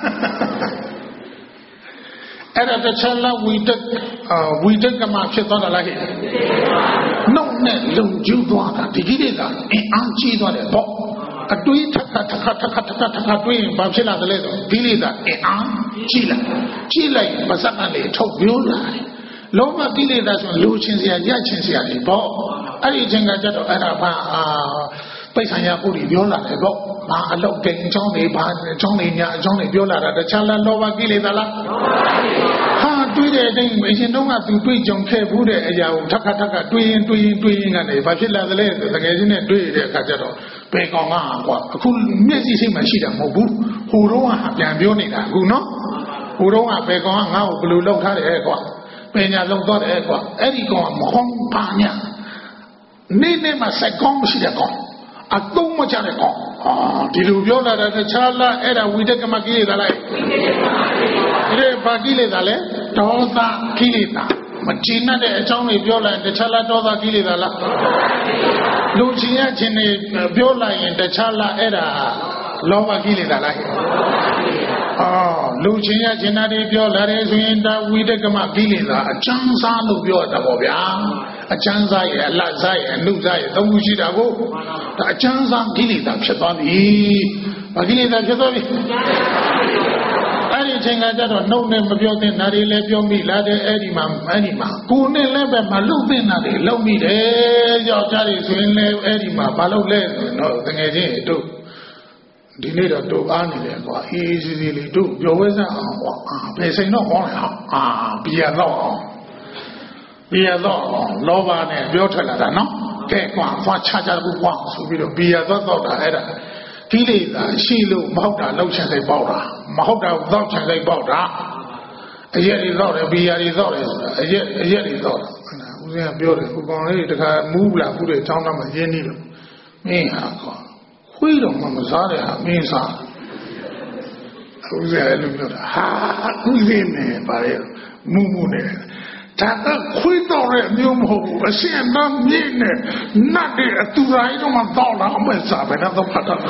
အဲ့ဒါတခြားလားဝိတက်ဝိတက်ကမှဖြစ်သွားတာလားဟဲ့နှုတ်နဲ့လုံကျူးသွားတာဒီကိလေသာအင်အားကြီးသွားတယ်ပေါ့အတွေးထက်ထက်ထက်ထက်ထက်ထက်ထက်တွေးရင်ဘာဖြစ်လာသလဲဆိုကိလေသာအင်အားကြီးလာကြီးလိုက်ပါစက်ကနေထုတ်ပြောလာတယ်လောဘကိလေသာဆိုလူချင်းစရာရချင်းစရာတွေပေါ့အဲ့ဒီအချိန်ကကြတော့အဲ့ဒါဘာအာပိဿံရပုရိပြောလာတယ်ပေါ့ဘာအလောက်ကိန်းအကြောင်းတွေဘာအကြောင်းတွေညာအကြောင်းတွေပြောလာတာတခြားလားလောဘကိလေသာလားဟာတွေးတဲ့အတိုင်းအရင်တုန်းကသူတွေးကြုံခဲ့ဘူးတဲ့အရာကိုထပ်ခါထပ်ခါတွေးရင်တွေးရင်တွေးရင်ကနေဘာဖြစ်လာသလဲဆိုတကယ်ချင်းနဲ့တွေးတဲ့အခါကျတော့ဘယ်ကောင်ကကွာအခုမျက်စိစိတ်မှရှိတာမဟုတ်ဘူးဟိုတော့ကပြန်ပြောနေတာအခုနော်ဟိုတော့ကဘယ်ကောင်ကငါ့ကိုဘယ်လိုလောက်ထားတယ်ကွာပညာလုံးတော့တယ်ကွာအဲ့ဒီကောင်ကမဟုတ်ပါညာနေ့နေ့မှစိုက်ကောင်းမရှိတဲ့ကောင်အတုံးမချတဲ့ကောင်ဟာဒီလိုပြောလာတာတခြားလားအဲ့ဒါဝိတက္ကမကိလေသာလားဒီဘာကိလေသာလဲဒေါသကိလေသာမကြည်နပ်တဲ့အကြောင်းတွေပြောလိုက်တခြားလားဒေါသကိလေသာလားလူချင်းရချင်းတွေပြောလိုက်ရင်တခြားလားအဲ့ဒါလောဘကိလေသာလားအော်လူချင်းရချင်းတွေပြောလာတယ်ဆိုရင်ဒါဝိတက္ကမကိလေသာအကျဉ်းစားလို့ပြောတာပေါ့ဗျာအကျဉ်းစားရဲ့အလတ်စားရဲ့အနုစားရဲ့သုံးခုရှိတာကိုဒါအကျဉ်းစားကိလေသာဖြစ်သွားပြီဘာကိလေသာဖြစ်သွားပြီအဲ့ဒီအချိန်ကကြတော့နှုတ်နဲ့မပြောတဲ့နားတွေလည်းပြောမိလာတယ်အဲ့ဒီမှာအဲ့ဒီမှာကိုယ်နဲ့လည်းပဲမလုံတဲ့နားတွေလုံမိတယ်ယောက်ျားတွေဆိုရင်လည်းအဲ့ဒီမှာမလုံလဲဆိုတော့တကယ်ချင်းတို့ဒီနေ့တော့တို့အားနေတယ်ကွာအေးအေးစီစီလေးတို့ပြောဝဲစမ်းအောင်ကွာအာဘယ်စိန်တော့ကောင်းလဲဟာအာဘီယာတော့အောင်ဘီယာတော့လောဘနဲ့ပြောထွက်လာတာနော်ကဲကွာသွားချကြဘူးကွာဆိုပြီးတော့ဘီယာတော့တော့တာအဲ့ဒါကိလေသာရှိလို့မဟုတ်တာလောက်ချင်စိတ်ပေါက်တာမဟုတ်တာတော့ချင်စိတ်ပေါက်တာအရက်တွေတော့တယ်ဘီယာတွေတော့တယ်ဆိုတာအရက်အရက်တွေတော့တာဦးဇင်းကပြောတယ်ဟိုကောင်လေးတခါမူးလာဘူးတဲ့ចောင်းသားမှာရင်းနေလို့မင်းဟာကွာခွေးတော့မှမစားတဲ့ဟာမင်းစားဦးဇင်းအဲ့လိုပြောတာဟာဦးဇင်းနဲ့ဗါရဲမူးမူးနေဒါကခွေးတော့တဲ့မျိုးမဟုတ်ဘူးအရှင်မမြင့်နဲ့နတ်တွေအတူတိုင်းတော့မှတော့လာအမေစားပဲတော့ဖတ်တာ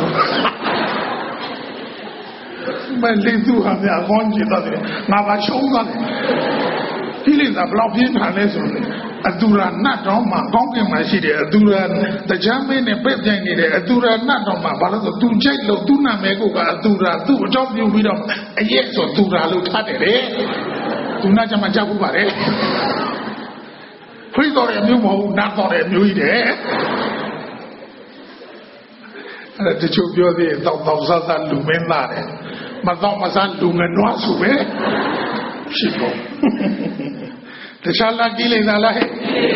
မလေးသူဟာများကောင်းကြည့်တော့တယ်ငါပါရှုံးသွားတယ်ဒီလေသာဘလောက်ပြင်းထန်လဲဆိုတော့အတူရာနတ်တော်မှာကောင်းကင်မှာရှိတယ်အတူရာတရားမင်းနဲ့ပြည့်ပြိုင်နေတယ်အတူရာနတ်တော်မှာဘာလို့ဆိုသူကြိုက်လို့သူနာမည်ကိုကအတူရာသူ့အကြောင်းပြုပြီးတော့အရက်ဆိုတူရာလို့ထားတယ်လေသူနာကြမှာကြောက်ဘူးပါလေခွေးတော်ရဲ့မျိုးမဟုတ်နတ်တော်ရဲ့မျိုးကြီးတယ်အဲ့ဒါတချို့ပြောသေးတယ်တော့တော့စားစားလူမင်းသားတယ်မတော့မစားလူငနွားဆိုပဲရှိပေါ့တခြားလားကိလေသာလားဟဲ့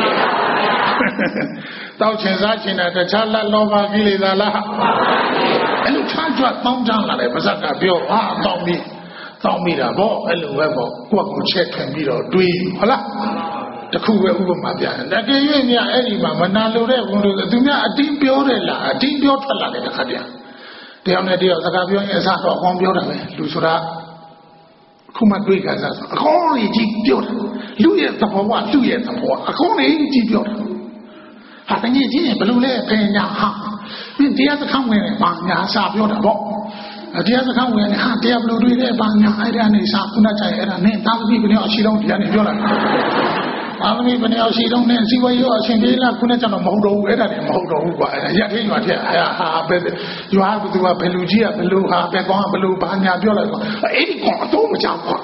တောက်ချင်စားချင်တာတခြားလားလောဘကိလေသာလားအဲ့လိုချားကြွတောင်းကြလာတယ်ပါဇက်ကပြောဟာတောင်းပြီးတောင်းမိတာပေါ့အဲ့လိုပဲပေါ့ကိုယ့်ကိုချက်ထွင်ပြီးတော့တွေးဟုတ်လားတခုပဲဥပမာပြတယ်တကယ်၍များအဲ့ဒီမှာမနာလိုတဲ့ဝန်တို့သူများအတင်းပြောတယ်လားအတင်းပြောထွက်လာတယ်တခါတည်းတယောက်နဲ့တယောက်စကားပြောရင်အစားတော့အကောင်းပြောတာပဲလူဆိုတာခုမှတွေ့ကြစားဆိုအကောင်းကြီးပြောတာလူရဲ့သဘောကလူရဲ့သဘောအကောင်းကြီးပြောတာဟာတကယ်ကြီးဘလို့လဲဖင်ညာဟာမင်းတရားစခန်းဝင်တယ်ဘာညာစာပြောတာပေါ့တရားစခန်းဝင်တယ်ဟာတရားဘလို့တွေ့တယ်ဘာညာအဲ့ဒါနေစာခုနကြိုင်အဲ့ဒါနဲ့သာသမီဘယ်နဲ့အရှိတော့တရားနေပြောတာသာသမီဘယ်နဲ့အရှိတော့နဲ့စီဝရောအရှင်ပြေးလားခုနကျတော့မဟုတ်တော့ဘူးအဲ့ဒါနေမဟုတ်တော့ဘူးကွာအဲ့ဒါရက်သေးရွာထက်ဟာဟာပဲရွာဘသူကဘယ်လူကြီးကဘယ်လူဟာပဲကောင်းကဘယ်လူဘာညာပြောလိုက်ကွာအဲ့ဒီကောင်အတော့မကြောက်ကွာ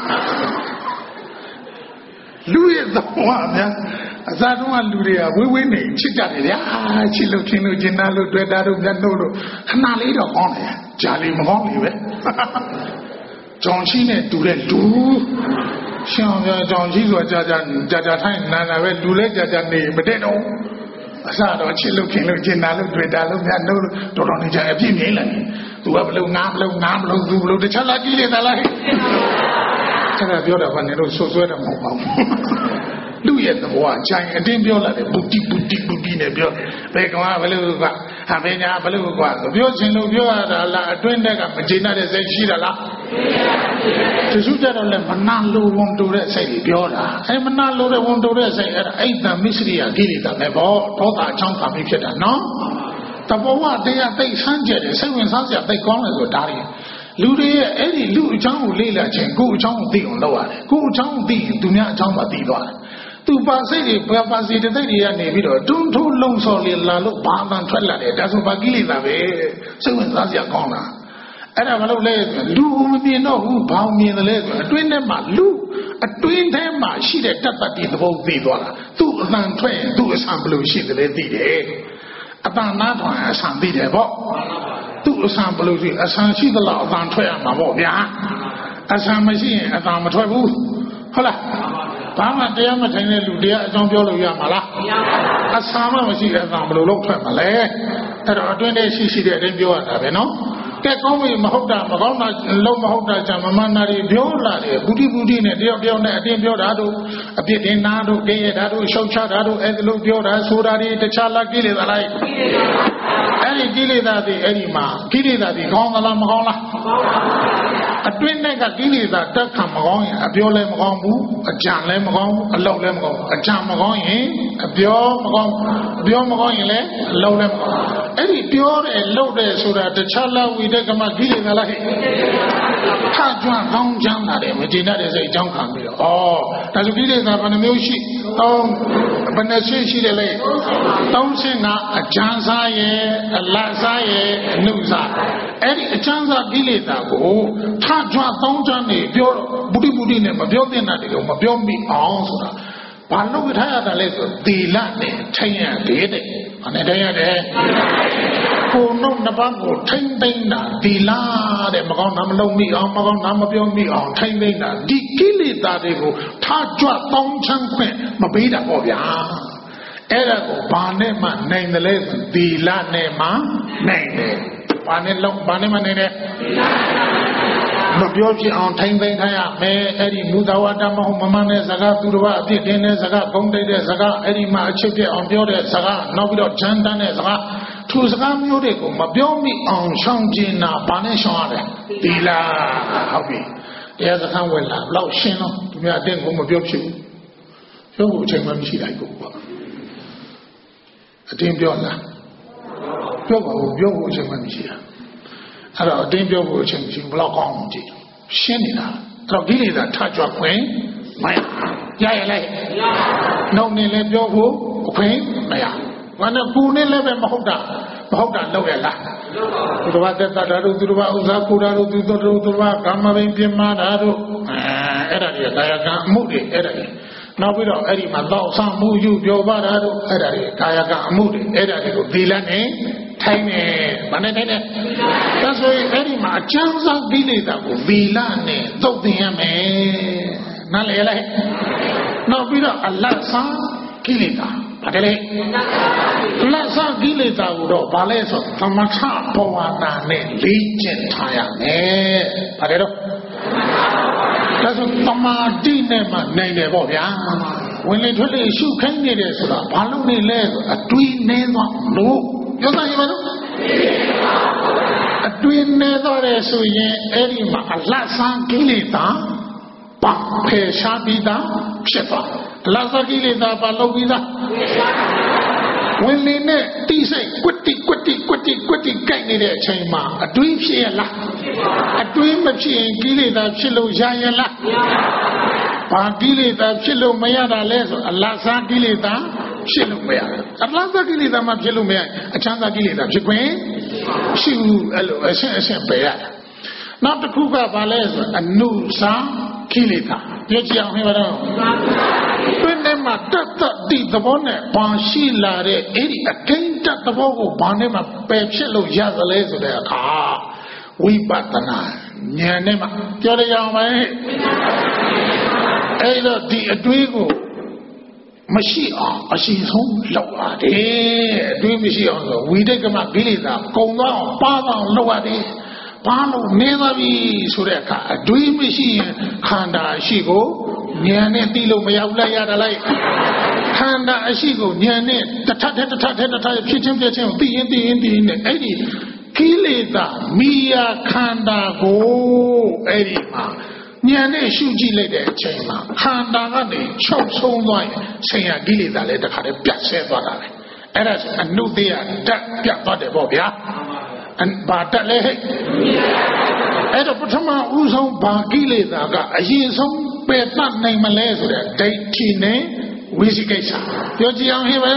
လူရဲ့သဘောအများအစားတုံးကလူတွေကဝေးဝေးနေချစ်ကြတယ်ဗျာချစ်လို့ချင်းလို့ကျင်နာလို့တွေ့တာလို့မျက်နှုတ်လို့ခဏလေးတော့ကောင်းတယ်ဂျာလီမကောင်းလေပဲကြောင်ချင်းနဲ့တူတဲ့လူရှောင်းပြကြောင်ချင်းဆိုကြာကြာကြာကြာထိုင်းနာနာပဲလူလဲကြာကြာနေမတည့်တော့အစားတော့ချစ်လို့ခင်လို့ကျင်နာလို့တွေ့တာလို့မျက်နှုတ်လို့တော်တော်နေကြအပြည့်မြင်လာတယ်သူကဘလို့ငါဘလို့ငါဘလို့သူဘလို့တခြားလာကြည့်လေသလားအဲ့ဒါပြောတာကနေတော့ဆွဆွဲတာမဟုတ်ပါဘူးလူရဲ့သဘောအချိုင်အတင်းပြောလာတယ်ဘူတိဘူတိဘူတိနဲ့ပြောဘယ်ကောင်ကဘယ်လိုကဟာဘယ်ညာဘယ်လိုကွာပြောချင်လို့ပြောရတာလားအတွင်းတက်ကမကျေနပ်တဲ့စိတ်ရှိတာလားသူစုကြတော့လည်းမနာလိုဝန်တိုတဲ့စိတ်ကြီးပြောတာအဲမနာလိုတဲ့ဝန်တိုတဲ့စိတ်အဲ့ဒါအိတ်တမစ္စရိယကိလေသာပဲပေါ့ဒေါသအချောင်းခံပြီးဖြစ်တာနော်တဘောကတရားသိဆန်းကျက်တယ်စိတ်ဝင်စားစရာသိကောင်းတယ်ဆိုဒါတွေလူတွေရဲ့အဲ့ဒီလူအချောင်းကိုလေ့လာခြင်းကိုယ်အချောင်းကိုသိအောင်လုပ်ရတယ်ကိုယ်အချောင်းကိုသိရင်သူများအချောင်းမှသိသွားတယ်သူပါစိတ်တွေပါစီတဲ့စိတ်တွေကနေပြီးတော့တွန်းထိုးလုံဆော်လေလာလို့ဘာမှထွက်လာတယ်ဒါဆိုဘာကိလေသာပဲစိတ်ဝင်စားစရာကောင်းတာအဲ့ဒါမလို့လဲလူမမြင်တော့ဘူးဘာမြင်တယ်လဲဆိုအတွင်းထဲမှာလူအတွင်းထဲမှာရှိတဲ့တတ်တတ်ဒီသဘောသိသွားတာသူ့အတန်ထွက်ရင်သူ့အဆံဘလို့ရှိတယ်လဲသိတယ်အတန်နားထောင်အဆံသိတယ်ပေါ့သူ့အဆံဘလို့ရှိအဆံရှိသလားအတန်ထွက်ရမှာပေါ့ဗျာအဆံမရှိရင်အတန်မထွက်ဘူးဟုတ်လားဘာမှတရားမထိုင်တဲ့လူတရားအကြောင်းပြောလို့ရမှာလားမရပါဘူးအဆာမှမရှိတဲ့အကောင်ဘယ်လိုလုပ်ထွက်မှာလဲအဲ့တော့အတွင်းထဲရှိရှိတဲ့အတိုင်းပြောရတာပဲနော်ကဲကောင်းပြီမဟုတ်တာမကောင်းတာလုံးမဟုတ်တာကြမမှန်တာတွေပြောလာတယ်ဘူတိဘူတိနဲ့တယောက်တယောက်နဲ့အတင်းပြောတာတို့အပြစ်တင်တာတို့ကိရတာတို့ရှောက်ချတာတို့အဲ့လိုပြောတာဆိုတာတွေတခြားလားကိလေသာလားအဲ့ဒီကိလေသာတွေအဲ့ဒီမှာကိလေသာတွေကောင်းသလားမကောင်းလားမကောင်းပါဘူးအတွင်းနဲ့ကကိလေသာတက်ခံမကောင်းရင်အပြောလည်းမကောင်းဘူးအကြံလည်းမကောင်းဘူးအလုပ်လည်းမကောင်းဘူးအကြံမကောင်းရင်အပြောမကောင်းအပြောမကောင်းရင်လည်းအလုပ်လည်းမကောင်းအဲ့ဒီပြောတယ်လုပ်တယ်ဆိုတာတခြားလားဝိတကမကိလေသာလားဟဲ့ထကြွကောင်းချမ်းလာတယ်မကျေနပ်တဲ့စိတ်အကြောင်းခံပြီးတော့ဩဒါဆိုကိလေသာဘယ်နှမျိုးရှိသုံးဘယ်နှရှိရှိတယ်လေသုံးရှင်းကအကြံစားရဲ့အလတ်စားရဲ့အနုစားအဲ့ဒီအကြံစားကိလေသာကိုထကြွသုံးချမ်းနေပြောဘူတိဘူတိနဲ့မပြောတင်တာတွေကိုမပြောမိအောင်ဆိုတာဘာလို့ထားရတာလဲဆိုသီလနဲ့ထိုင်ရတယ်တဲ့။အနေထိုင်ရတယ်။ကိုယ်နှုတ်နှစ်ပါးကိုထိမ့်သိမ့်တာသီလတဲ့မကောင်းတာမလုပ်မိအောင်မကောင်းတာမပြောမိအောင်ထိမ့်သိမ့်တာဒီကိလေသာတွေကိုထားကြွတောင်းချမ်းခွင့်မပေးတာပေါ့ဗျာ။အဲ့ဒါကိုဘာနဲ့မှနိုင်တယ်လဲဆိုသီလနဲ့မှနိုင်တယ်။ဘာနဲ့လုံးဘာနဲ့မှနိုင်တယ်မပြောဖြစ်အောင်ထိုင်သိမ်းထားရမယ်အဲ့ဒီမူသဝတ္တမဟုတ်မမှန်တဲ့စကားသူတော်အပြစ်တင်တဲ့စကားဂုံတိတ်တဲ့စကားအဲ့ဒီမှာအချစ်ပြအောင်ပြောတဲ့စကားနောက်ပြီးတော့ဂျန်တန်းတဲ့စကားသူစကားမျိုးတွေကိုမပြောမိအောင်ရှောင်ကျင်တာဘာနဲ့ရှောင်ရတယ်ဒီလားဟုတ်ပြီတရားစခန်းဝင်လာလောက်ရှင်းတော့သူများအတင်းကိုမပြောဖြစ်ဘူးပြောဖို့အချိန်မှမရှိလိုက်ဘူးပေါ့အတင်းပြောလားပြောပါဘူးပြောဖို့အချိန်မှမရှိတာအဲ့တော့အတင်းပြောဖို့အချိန်မရှိဘူးဘလောက်ကောင်းကြည့်ရှင်းနေတာအဲ့တော့ကိလေသာထကြွခွင့်မရရရလိုက်မရနောက်နေလည်းပြောဖို့အခွင့်မရဘာနဲ့ကိုနဲ့လည်းပဲမဟုတ်တာမဟုတ်တာလုပ်ရလားသူတော်ဘာသက်တာတို့သူတော်ဘာဥစ္စာကိုတာတို့သူတော်တို့သူတော်ဘာကာမဘိန်ပြမတာတို့အဲအဲ့ဒါတွေကာယကံအမှုတွေအဲ့ဒါတွေနောက်ပြီးတော့အဲ့ဒီမှာတောက်ဆံမှုယူပြောပါတာတို့အဲ့ဒါတွေကာယကံအမှုတွေအဲ့ဒါတွေကိုသီလနဲ့ထိုင်နေမနဲ့ထိုင်နေဒါဆိုရင်အဲ့ဒီမှာအကျဉ်းစားကိလေသာကိုသီလနဲ့သုတ်သင်ရမယ်နားလည်လားနောက်ပြီးတော့အလတ်စားကိလေသာဘာလဲအလတ်စားကိလေသာကိုတော့ဘာလဲဆိုသမထဘဝနာနဲ့လေ့ကျင့်ထားရမယ်ဘာလဲတော့ဒါဆိုတမာတိနဲ့မှနိုင်တယ်ပေါ့ဗျာဝင်လေထွက်လေရှုခိုင်းနေတယ်ဆိုတာဘာလို့နေလဲဆိုအတွေးနေသွားလို့ပြောသားရင်မလို့အတွေးနေသွားတယ်ဆိုရင်အဲ့ဒီမှာအလတ်ဆန်းကိလေသာပါဖယ်ရှားပြီးသားဖြစ်သွားအလတ်ဆန်းကိလေသာပါလုပ်ပြီးသားဝင်လေနဲ့တိစိတ်ကွတိကွတိကွတိကွတိကြိုက်နေတဲ့အချိန်မှာအတွေးဖြစ်ရလားအတွေးမဖြစ်ရင်ကိလေသာဖြစ်လို့ရရလားဘာကိလေသာဖြစ်လို့မရတာလဲဆိုအလတ်ဆန်းကိလေသာဖြစ်လို့မရဘူးအလတ်ဆန်းကိလေသာမှဖြစ်လို့မရအချမ်းသာကိလေသာဖြစ်ခွင့်ရှိဘူးအဲ့လိုအရှင်းအရှင်းပယ်ရတယ်နောက်တစ်ခုကဘာလဲဆိုအနုစာကိလေသာပြောကြည့်အောင်ဟဲ့ပါတော့တွင်းထဲမှာတတ်တတ်ဒီသဘောနဲ့ဘာရှိလာတဲ့အဲ့ဒီအကိန်းတက်သဘောကိုဘာနဲ့မှပယ်ဖြစ်လို့ရသလဲဆိုတဲ့အခါဝိပဿနာဉာဏ်နဲ့မှပြောရအောင်ပဲအဲ့တော့ဒီအတွေးကိုမရှိအောင်အရှိဆုံးလောက်ရတယ်အတွေးမရှိအောင်ဆိုဝိတိတ်ကမကိလေသာကုံသွားအောင်ပါအောင်လောက်ရတယ်ဘာလို့နေသွားပြီဆိုတဲ့အခါအတွေးမရှိရင်ခန္ဓာရှိကိုဉာဏ်နဲ့သိလို့မရဘူးလားရတယ်လိုက်ခန္ဓာအရှိကိုဉာဏ်နဲ့တစ်ထပ်တစ်ထပ်တစ်ထပ်ဖြစ်ချင်းဖြစ်ချင်းသိရင်သိရင်သိရင်အဲ့ဒီကိလေသာမိယာခန္ဓာကိုအဲ့ဒီမှာဉာဏ်နဲ့ရှုကြည့်လိုက်တဲ့အချိန်မှာခန္ဓာကနေချုပ်ဆုံးသွားရင်ဆင်ရကိလေသာလည်းတစ်ခါတည်းပြတ်ဆဲသွားတာပဲအဲ့ဒါဆိုအနုတ္တယဓာတ်ပြတ်သွားတယ်ပေါ့ဗျာဘာတတ်လဲဟဲ့အဲ့တော့ပထမဦးဆုံးဘာကိလေသာကအရင်ဆုံးပယ်တတ်နိုင်မလဲဆိုတဲ့ဒိဋ္ဌိနဲ့ဝိသိကိစ္စပြောကြည့်အောင်ဟဲ့ဗျာ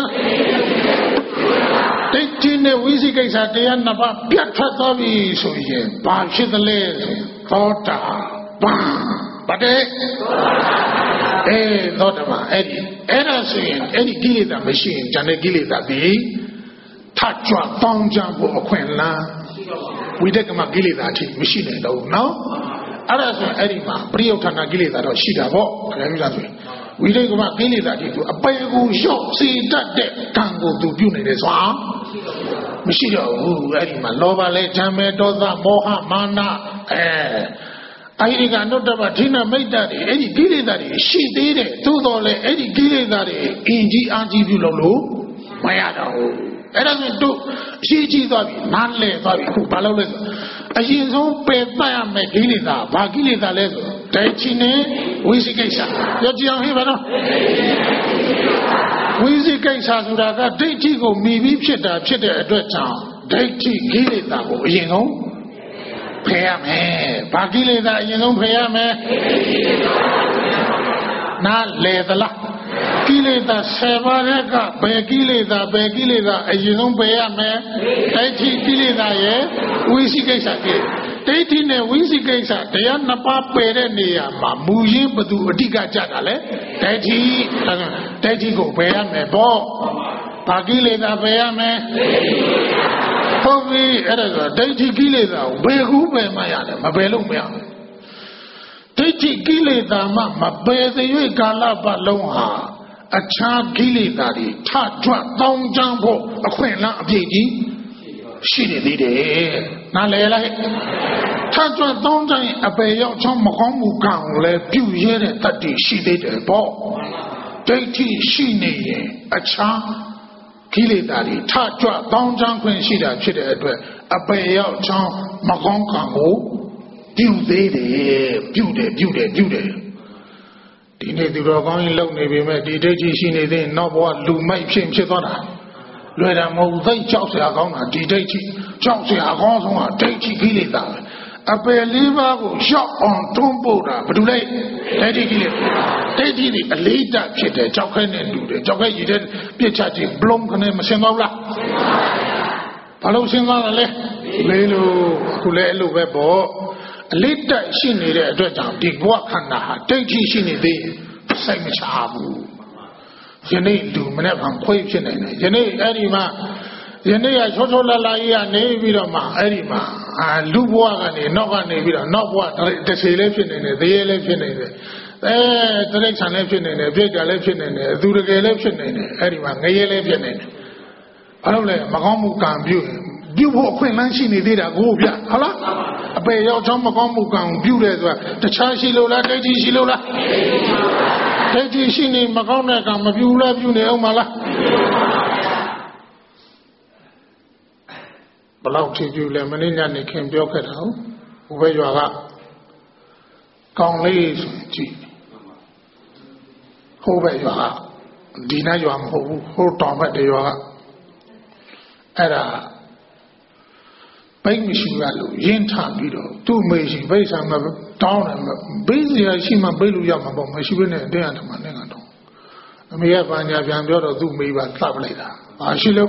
ဒိဋ္ဌိနဲ့ဝိသိကိစ္စတရားနှစ်ပါးပြတ်ထွက်သွားပြီဆိုရင်ဘာဖြစ်သလဲသောတာပန်ဘာတဲ့အေးသောတာပန်အဲ့ဒီအဲ့ဒါဆိုရင်အဲ့ဒီကိလေသာမရှိရင်ဉာဏ်နဲ့ကိလေသာဒီထကြွတောင်းကြဖို့အခွင့်အလမ်းဝိတက်ကမကိလေသာအထိမရှိနိုင်တော့ဘူးနော်အဲ့ဒါဆိုအဲ့ဒီမှာပရိယုဌာဏကိလေသာတော့ရှိတာပေါ့ခဏမျိုးလားဆိုရင်ဝိတက်ကမကိလေသာအထိသူအပေကိုလျှော့စေတတ်တဲ့ကံကိုသူပြုနေတယ်ဆိုအောင်မရှိတော့ဘူးအဲ့ဒီမှာလောဘလည်းဇံမဲဒေါသမောဟမာနအဲအဲ့ဒီကအနုတ္တပဋိဏမိတ်တတွေအဲ့ဒီကိလေသာတွေရှိသေးတယ်သို့တော်လည်းအဲ့ဒီကိလေသာတွေအင်ကြီးအာကြီးပြုလို့လို့မရတော့ဘူးအဲ့ဒါဆိုတို့အရှိကြီးသွားပြီနားလဲသွားပြီခုဘာလုပ်လဲဆိုအရင်ဆုံးပယ်တတ်ရမယ်ကိလေသာဘာကိလေသာလဲဆိုဒိဋ္ဌိနဲ့ဝိသိကိစ္စပြောကြည့်အောင်ဟဲ့ပါတော့ဝိသိကိစ္စဆိုတာကဒိဋ္ဌိကိုမိပြီးဖြစ်တာဖြစ်တဲ့အတွက်ကြောင့်ဒိဋ္ဌိကိလေသာကိုအရင်ဆုံးဖယ်ရမယ်ဘာကိလေသာအရင်ဆုံးဖယ်ရမယ်နားလဲသလားကိလေသာဆယ်ပါးကဘယ်ကိလေသာဘယ်ကိလေသာအရင်ဆုံးပယ်ရမယ်ဒိဋ္ဌိကိလေသာရဲ့ဝိသိကိစ္စကိဒိဋ္ဌိနဲ့ဝိသိကိစ္စတရားနှစ်ပါးပယ်တဲ့နေရာမှာမူရင်းဘသူအဓိကကြတာလဲဒိဋ္ဌိဒိဋ္ဌိကိုပယ်ရမယ်ပေါ့ဘာကိလေသာပယ်ရမယ်ဟုတ်ပြီအဲ့ဒါဆိုဒိဋ္ဌိကိလေသာဘယ်ခုပယ်မှရတယ်မပယ်လို့မရဘူးဒိဋ္ဌိကိလေသာမှမပယ်သေး၍ကာလပတ်လုံးဟာအခြားကိလေသာတွေထကြွတောင်းကြဖို့အခွင့်အလမ်းအပြည့်ကြီးရှိနေသေးတယ်နားလည်လိုက်ထကြွတောင်းကြရင်အပေရောက်ချောင်းမကောင်းမှုကံကိုလည်းပြုရဲတဲ့တတ္တိရှိသေးတယ်ပေါ့ဒိဋ္ဌိရှိနေရင်အခြားကိလေသာတွေထကြွတောင်းကြခွင့်ရှိတာဖြစ်တဲ့အတွက်အပေရောက်ချောင်းမကောင်းကံကိုပြုသေးတယ်ပြုတယ်ပြုတယ်ပြုတယ်ဒီနေ့သူတော်ကောင်းကြီးလုံနေပေမဲ့ဒီဒိဋ္ဌိရှိနေသေးနောက်ဘဝလူမိုက်ဖြစ်ဖြစ်သွားတာလွယ်တာမဟုတ်သိကြောက်စရာကောင်းတာဒီဒိဋ္ဌိကြောက်စရာကောင်းဆုံးကဒိဋ္ဌိကိလေသာပဲအပယ်လေးပါးကိုရှော့အောင်တွန်းပို့တာဘာလို့လဲဒိဋ္ဌိကိလေသာဒိဋ္ဌိတွေအလေးတဖြစ်တယ်ကြောက်ခဲနဲ့တူတယ်ကြောက်ခဲရည်တဲ့ပြစ်ချခြင်းဘလုံးခနဲ့မစင်တော့ဘူးလားဘာလို့စင်သွားတာလဲလေလို့အခုလဲအဲ့လိုပဲပေါ့အလေးတက်ရှိနေတဲ့အတွက်ကြောင့်ဒီဘဝခန္ဓာဟာဒိဋ္ဌိရှိနေသေးစိတ်မချဘူးယနေ့လူမနဲ့ကခွေးဖြစ်နေတယ်ယနေ့အဲ့ဒီမှာယနေ့ကချောချောလာလာကြီးကနေပြီးတော့မှအဲ့ဒီမှာအာလူဘဝကနေနောက်ကနေပြီးတော့နောက်ဘဝတစ်ချေလေးဖြစ်နေတယ်သေရေးလေးဖြစ်နေတယ်အဲတရိစ္ဆာန်လေးဖြစ်နေတယ်ပြိတ္တာလေးဖြစ်နေတယ်သူတကယ်လေးဖြစ်နေတယ်အဲ့ဒီမှာငရဲလေးဖြစ်နေတယ်ဘာလို့လဲမကောင်းမှုကံပြုပြုဖို့အခွင့်အလမ်းရှိနေသေးတာကိုဗျဟုတ်လားအပေရောက်ချောင်းမကောင်းမှုကံပြုတယ်ဆိုတာတခြားရှိလို့လားဒိဋ္ဌိရှိလို့လားဒဒိဋ္ဌိရှိနေမကောင်းတဲ့ကံမပြုလားပြုနေအောင်မလားဘလောက်ထိပြုလဲမနေ့ညနေခင်ပြောခဲ့တာဟုတ်ဘယ်ရွာကကောင်းလေးဆိုကြည့်ဟိုဘက်ရွာကဒီနားရွာမဟုတ်ဘူးဟိုတောင်ဘက်တရွာကအဲ့ဒါဘိတ်မရှိရလို့ရင်းထပြီးတော့သူ့မေရှိဘိတ်ဆံမတောင်းတယ်ဘိတ်စီရရှိမှဘိတ်လို့ရမှာပေါ့မရှိဘဲနဲ့တင်းရတယ်မှနဲ့ကတော့အမေကပညာပြန်ပြောတော့သူ့မေပါသတ်ပလိုက်တာဘာရှိလို့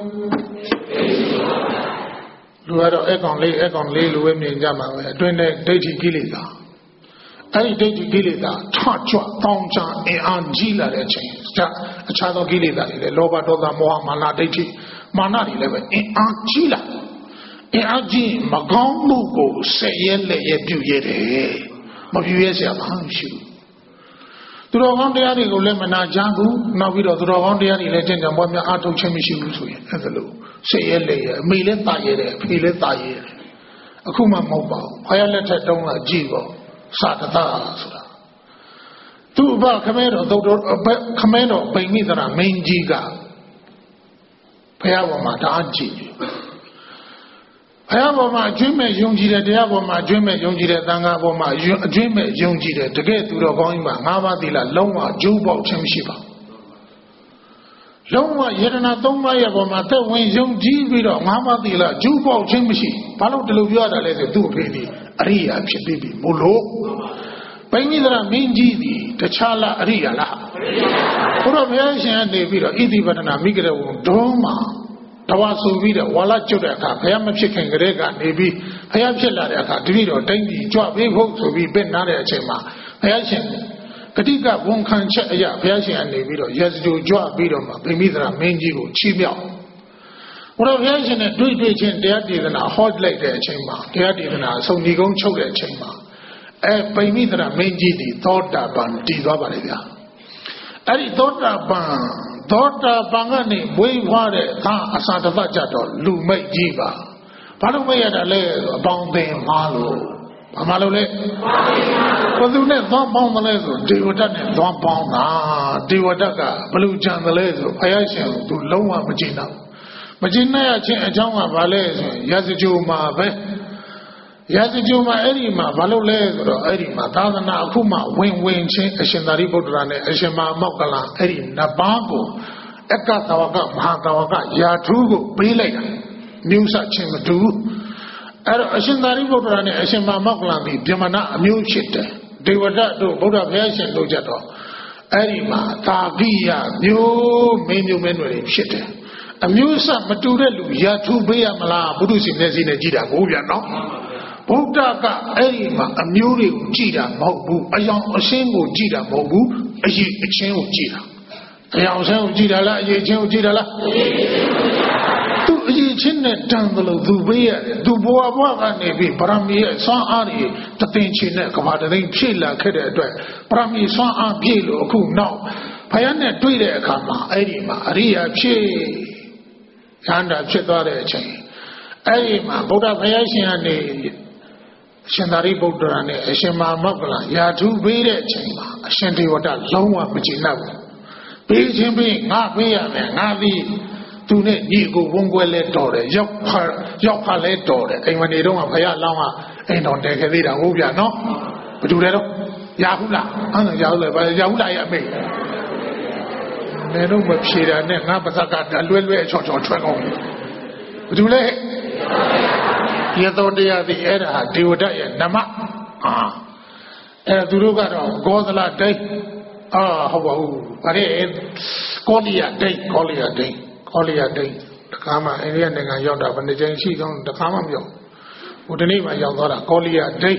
လူကတော့အကောင်လေးအကောင်လေးလိုပဲမြင်ကြမှာပဲအတွင်းနဲ့ဒိဋ္ဌိကိလေသာအဲ့ဒီဒိဋ္ဌိကိလေသာထကြွတောင်းချအင်အားကြီးလာတဲ့အချိန်အခြားသောကိလေသာတွေလည်းလောဘဒေါသမောဟမာနဒိဋ္ဌိမာနတွေလည်းပဲအင်အားကြီးလာအင်အားကြီးမကောင်းမှုကိုဆက်ရဲလက်ရဲပြုရတယ်မပြုရဲစရာဘာမှမရှိဘူးသူတော်ကောင်းတရားတွေကိုလည်းမနာကြဘူးနောက်ပြီးတော့သူတော်ကောင်းတရားတွေလည်းကျင့်ကြံပွားများအားထုတ်ခြင်းမရှိဘူးဆိုရင်အဲ့ဒါလို့ဆက်ရဲလက်ရဲအမေလည်းတာရဲတယ်အဖေလည်းတာရဲတယ်အခုမှမဟုတ်ပါဘူးဖယားလက်ထက်တုန်းကကြည့်ပေါ့စာတသာဆိုတာသူ့ဘခမဲတော်သုတ်တော်ခမဲတော်ပိမိသရမင်းကြီးကဖယားပေါ်မှာတအားကြည့်ဘုရားပေါ်မှာအကျွမ်းမဲ့ယုံကြည်တဲ့တရားပေါ်မှာအကျွမ်းမဲ့ယုံကြည်တဲ့သံဃာပေါ်မှာအကျွမ်းမဲ့ယုံကြည်တဲ့တကယ်သူတော်ကောင်းကြီးမှာငါးပါးသီလလုံးဝကျိုးပေါက်ခြင်းမရှိပါဘူးလုံးဝယတနာသုံးပါးရဲ့ပေါ်မှာသက်ဝင်ယုံကြည်ပြီးတော့ငါးပါးသီလကျိုးပေါက်ခြင်းမရှိဘာလို့ဒီလိုပြောရတာလဲဆိုသူ့အဖေဒီအရိယာဖြစ်ပြီးပြီမို့လို့ပိဋိသရမင်းကြီးဒီတခြားလားအရိယာလားဘုရားဘုရားရှင်ကနေပြီးတော့ဣတိပတနာမိဂရဝံဒုံးမှာတဝါဆိုပြီးတော့ဝါလာကျွတ်တဲ့အခါဘုရားမဖြစ်ခင်ကလေးကနေပြီးဘုရားဖြစ်လာတဲ့အခါတတိတော်တိုင်းပြည်ကြွပေးဖို့ဆိုပြီးပြင့်နာတဲ့အချိန်မှာဘုရားရှင်ဂတိကဝန်ခံချက်အရာဘုရားရှင်ကနေပြီးတော့ရစကြိုကြွပြီးတော့မှဗိမိသရမင်းကြီးကိုချီးမြှောက်ဘုရားဘုရားရှင်နဲ့တွေ့တွေ့ချင်းတရားဒေသနာဟောလိုက်တဲ့အချိန်မှာတရားဒေသနာအဆုံးဒီကုန်းချုပ်တဲ့အချိန်မှာအဲဗိမိသရမင်းကြီးဒီသောတာပန်တည်သွားပါလေဗျာအဲ့ဒီသောတာပန်သောတာပန်ကနေဝိဝါတဲ့သာအစာတပတ်ကြတော့လူမိတ်ကြီးပါဘာလို့မိတ်ရတာလဲအပေါင်းသင်မှားလို့ဘာမှလို့လဲဘယ်သူနဲ့သွားပေါင်းတယ်လဲဆိုဒေဝဒတ်နဲ့သွားပေါင်းတာဒေဝဒတ်ကဘလူကြံတယ်လဲဆိုဘုရားရှင်သူလုံးဝမကြည့်တော့မကြည့်နိုင်ရချင်းအကြောင်းကဘာလဲဆိုရင်ရစကြိုမှာပဲရစကြိုမှာအဲ့ဒီမှာဘာလို့လဲဆိုတော့အဲ့ဒီမှာသာသနာအခုမှဝင်ဝင်ချင်းအရှင်သာရိပုတ္တရာနဲ့အရှင်မမောက္ကလအဲ့ဒီနှစ်ပါးကိုအကသဝကမဟာသဝကယာထူးကိုပေးလိုက်တာမျိုးစချင်းမတူအဲ့တော့အရှင်သာရိပုတ္တရာနဲ့အရှင်မမောက္ကလဒီဗြဟ္မဏအမျိုးဖြစ်တယ်ဒေဝဒတ်တို့ဗုဒ္ဓဘုရားရှင်တို့ကြတော့အဲ့ဒီမှာသာဂိယမျိုးမင်းမျိုးမင်းတွေဖြစ်တယ်အမျိုးစမတူတဲ့လူယာထူးပေးရမလားဘုရုရှင်မျက်စိနဲ့ကြည့်တာကိုဗျာနော်ဗုဒ္ဓကအဲ့ဒီမှာအမျိုးတွေကိုကြည်တာမဟုတ်ဘူးအယောင်အရှင်းကိုကြည်တာမဟုတ်ဘူးအရေးအချင်းကိုကြည်တာအယောင်အရှင်းကိုကြည်တာလားအရေးအချင်းကိုကြည်တာလားသူအရေးချင်းနဲ့တန်တယ်လို့သူပေးရတယ်သူဘဝဘဝကနေပြီးပရမီရဲ့ဆွမ်းအားတွေတသိန်းချင်းနဲ့ကဘာတသိန်းဖြည့်လာခဲ့တဲ့အတွက်ပရမီဆွမ်းအားပြည့်လို့အခုနောက်ဘုရားနဲ့တွေ့တဲ့အခါမှာအဲ့ဒီမှာအရိယာဖြစ်ရဟန္တာဖြစ်သွားတဲ့အချိန်အဲ့ဒီမှာဗုဒ္ဓဘုရားရှင်ကနေအရှင်သာရိပုတ္တရာနဲ့အရှင်မမောက္ကလယာထူးပေးတဲ့အချိန်မှာအရှင်ဒေဝဒလုံးဝမကြည်တော့ဘူးပေးခြင်းပေးငါပေးရမယ်ငါသည်သူနဲ့ညီကိုဝန်းကွဲလဲတော်တယ်ရောက်ဖရောက်ဖလဲတော်တယ်အိမ်မနေတော့ကဘုရားလောင်းကအိမ်တော်တယ်ခဲ့သေးတာဟုတ်ဗျာနော်ဘယ်သူလဲတော့ရဘူးလားအဲ့ဒါရဘူးလေဘာရဘူးလားရအမေနေတော့မဖြေတာနဲ့ငါပါဇက်ကလွဲလွဲချော်ချော်ထွက်ကုန်ဘယ်သူလဲရသောတရားသည်အဲ့ဒါဒေဝဒတ်ရဲ့နမအာအဲ့သူတို့ကတော့ဂောသလဒိတ်အာဟုတ်ပါဘူးဗါတဲ့ကောလီယာဒိတ်ကောလီယာဒိတ်ကောလီယာဒိတ်တခါမှအိန္ဒိယနိုင်ငံရောက်တာဘယ်နှကြိမ်ရှိသောတခါမှမရောက်ဟိုဒီနေ့မှရောက်သွားတာကောလီယာဒိတ်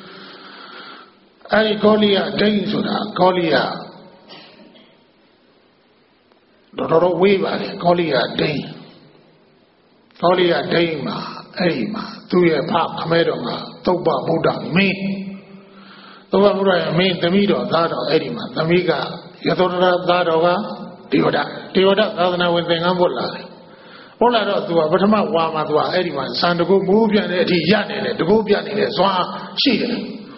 အဲ့ဒီကောလီယာဒိတ်ဆိုတာကောလီယာတော်တော်ဝေးပါလေကောလီယာဒိတ်ကောလီယာဒိတ်မှာအဲ့ဒီမှာသူ့ရဲ့ဖခမဲတော်ကသုပ္ပဗုဒ္ဓမင်းသုပ္ပဗုဒ္ဓရဲ့မင်းသမီးတော်သားတော်အဲ့ဒီမှာသမီးကယသောတရသားတော်ကဒေဝဒဒေဝဒသာသနာဝင်သင်္ကန်းပို့လာတယ်ပို့လာတော့သူကပထမဝါမှာသူကအဲ့ဒီမှာစံတကုမိုးပြန်တဲ့အထိရနေတယ်တကုပြနေတယ်ဇွာရှိတယ်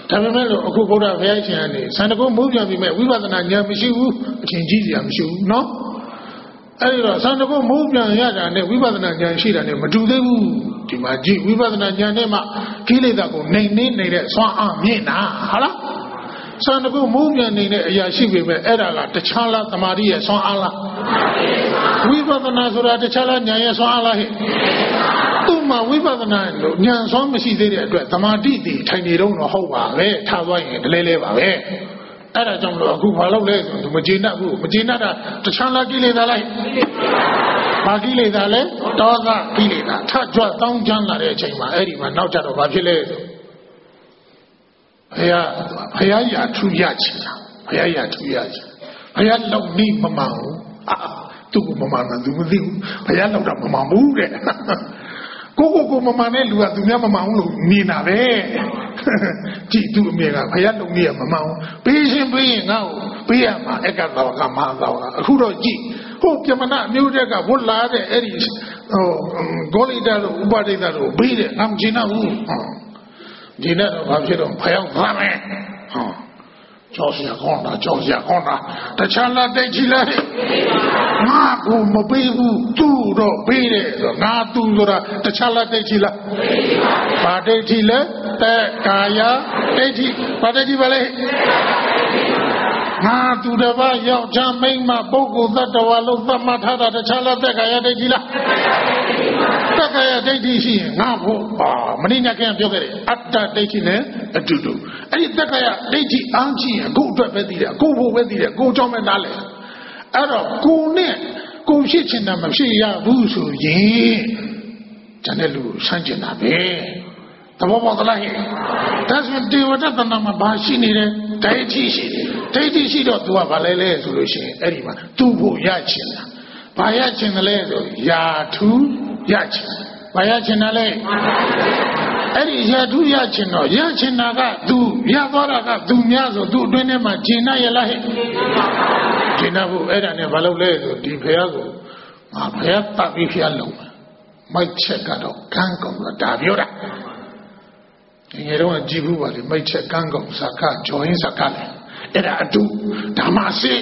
ဒါပေမဲ့လို့အခုဘုရားဘုရားရှင်ကနေစံတကုမိုးပြန်ပြီးမဲ့ဝိပဿနာဉာဏ်မရှိဘူးအထင်ကြီးစရာမရှိဘူးနော်အဲ့ဒီတော့စံတကုမိုးပြန်ရတာနဲ့ဝိပဿနာဉာဏ်ရှိတာနဲ့မတူသေးဘူးဒီမှာကြည့်ဝိပဿနာဉာဏ်နဲ့မှကိလေသာကိုနှိမ်နှင်းနေတဲ့စွမ်းအားမြင့်တာဟုတ်လားစံတကုမိုးပြန်နေတဲ့အရာရှိပေမဲ့အဲ့ဒါကတခြားလားသမာဓိရဲ့စွမ်းအားလားဝိပဿနာဆိုတာတခြားလားဉာဏ်ရဲ့စွမ်းအားလားဟဲ့သူ့မှာဝိပဿနာလို့ဉာဏ်စွမ်းမရှိသေးတဲ့အတွက်သမာဓိတည်ထိုင်နေတော့ဟုတ်ပါပဲထားသွားရင်တလဲလဲပါပဲအဲ့ဒါကြောင့်မလို့အခုဘာလုပ်လဲဆိုမကျေနပ်ဘူးမကျေနပ်တာတခြားလားကိလေသာလားဘာကိလေသာလဲဒေါသကိလေသာထကြွတောင်းချမ်းလာတဲ့အချိန်မှာအဲ့ဒီမှာနောက်ကြတော့ဘာဖြစ်လဲဆိုဘုရားဘုရားရာထူရချင်တာဘုရားရာထူရချင်ဘုရားလောက်နေမမှန်ဘူးအာသူ့ကိုမမှန်ဘူးသူမသိဘူးဘုရားလောက်တော့မမှန်ဘူးတဲ့ကိုကိုကိုမမှန်တဲ့လူကသူများမမှန်ဘူးလို့မြင်တာပဲကြည့်သူ့အမေကဘုရားလုံးကြီးကမမှန်ဘူးပေးရှင်ပေးရင်ငါ့ကိုပေးရမှာအကသောကမဟာသောကအခုတော့ကြည့်ဟိုပြမနာမျိုးတဲ့ကဘုလာတဲ့အဲ့ဒီဟိုဂေါလိတတို့ဥပဒိတတို့ပေးတယ်ငါမကျင်တော့ဘူးဒီနဲ့တော့ဘာဖြစ်တော့ဖျောက်သွားမယ်ဟောကြောက်စရာကောင်းတာကြောက်စရာကောင်းတာတခြားလာတိတ်ချီလိုက်ငါကူမပေးဘူးသူ့တော့ပေးတယ်ဆိုငါသူ့ဆိုတာတခြားလာတိတ်ချီလားဘာတိတ်ချီလဲတဲ့ကာယတိတ်ချီဘာတိတ်ချီပါလဲငါသူတစ်ပါးယောက်ျားမိန်းမပုဂ္ဂိုလ်သတ္တဝါလို့သတ်မှတ်ထားတာတခြားလာတဲ့ကာယတိတ်ချီလားတက္ကရာဒိဋ္ဌိရှိရင်ငါဖို့ပါမင်းညကပြောခဲ့တယ်အတ္တဒိဋ္ဌိနဲ့အတူတူအဲ့ဒီတက္ကရာဒိဋ္ဌိအားကြီးရင်ကိုယ်အတွက်ပဲသိတယ်ကိုယ်ဖို့ပဲသိတယ်ကိုယ်ကြောင့်ပဲနားလဲအဲ့တော့ကိုယ်နဲ့ကိုယ်ဖြစ်ချင်တာမဖြစ်ရဘူးဆိုရင်ကျန်တဲ့လူဆန့်ကျင်တာပဲသဘောပေါက်သလားဟဲ့ဒါဆိုတေဝတ္တနာမှာဘာရှိနေလဲဒိဋ္ဌိရှိတယ်ဒိဋ္ဌိရှိတော့ तू ကဘာလဲလဲဆိုလို့ရှိရင်အဲ့ဒီမှာသူ့ဖို့ရချင်တာဘာရချင်တယ်လဲဆိုယာထူးရချင်ဘာရချင်တာလဲအဲ့ဒီယာထူးရချင်တော့ရချင်တာက तू ရသွားတာက तू များဆို तू အတွင်းထဲမှာဂျင်နာရလားဟဲ့ဂျင်နာဖို့အဲ့ဒါနဲ့ဘာလုပ်လဲဆိုဒီဖះကိုငါဖះတပ်ပြီးဖះလုံးမိုက်ချက်ကတော့ကန်းကောင်ဒါပြောတာဒီငယ်တော့ကြည့်ဘူးပါလေမိုက်ချက်ကန်းကောင်စကားဂျော်ရင်းစကားလေအဲ့ဒါအတူဓမ္မစေ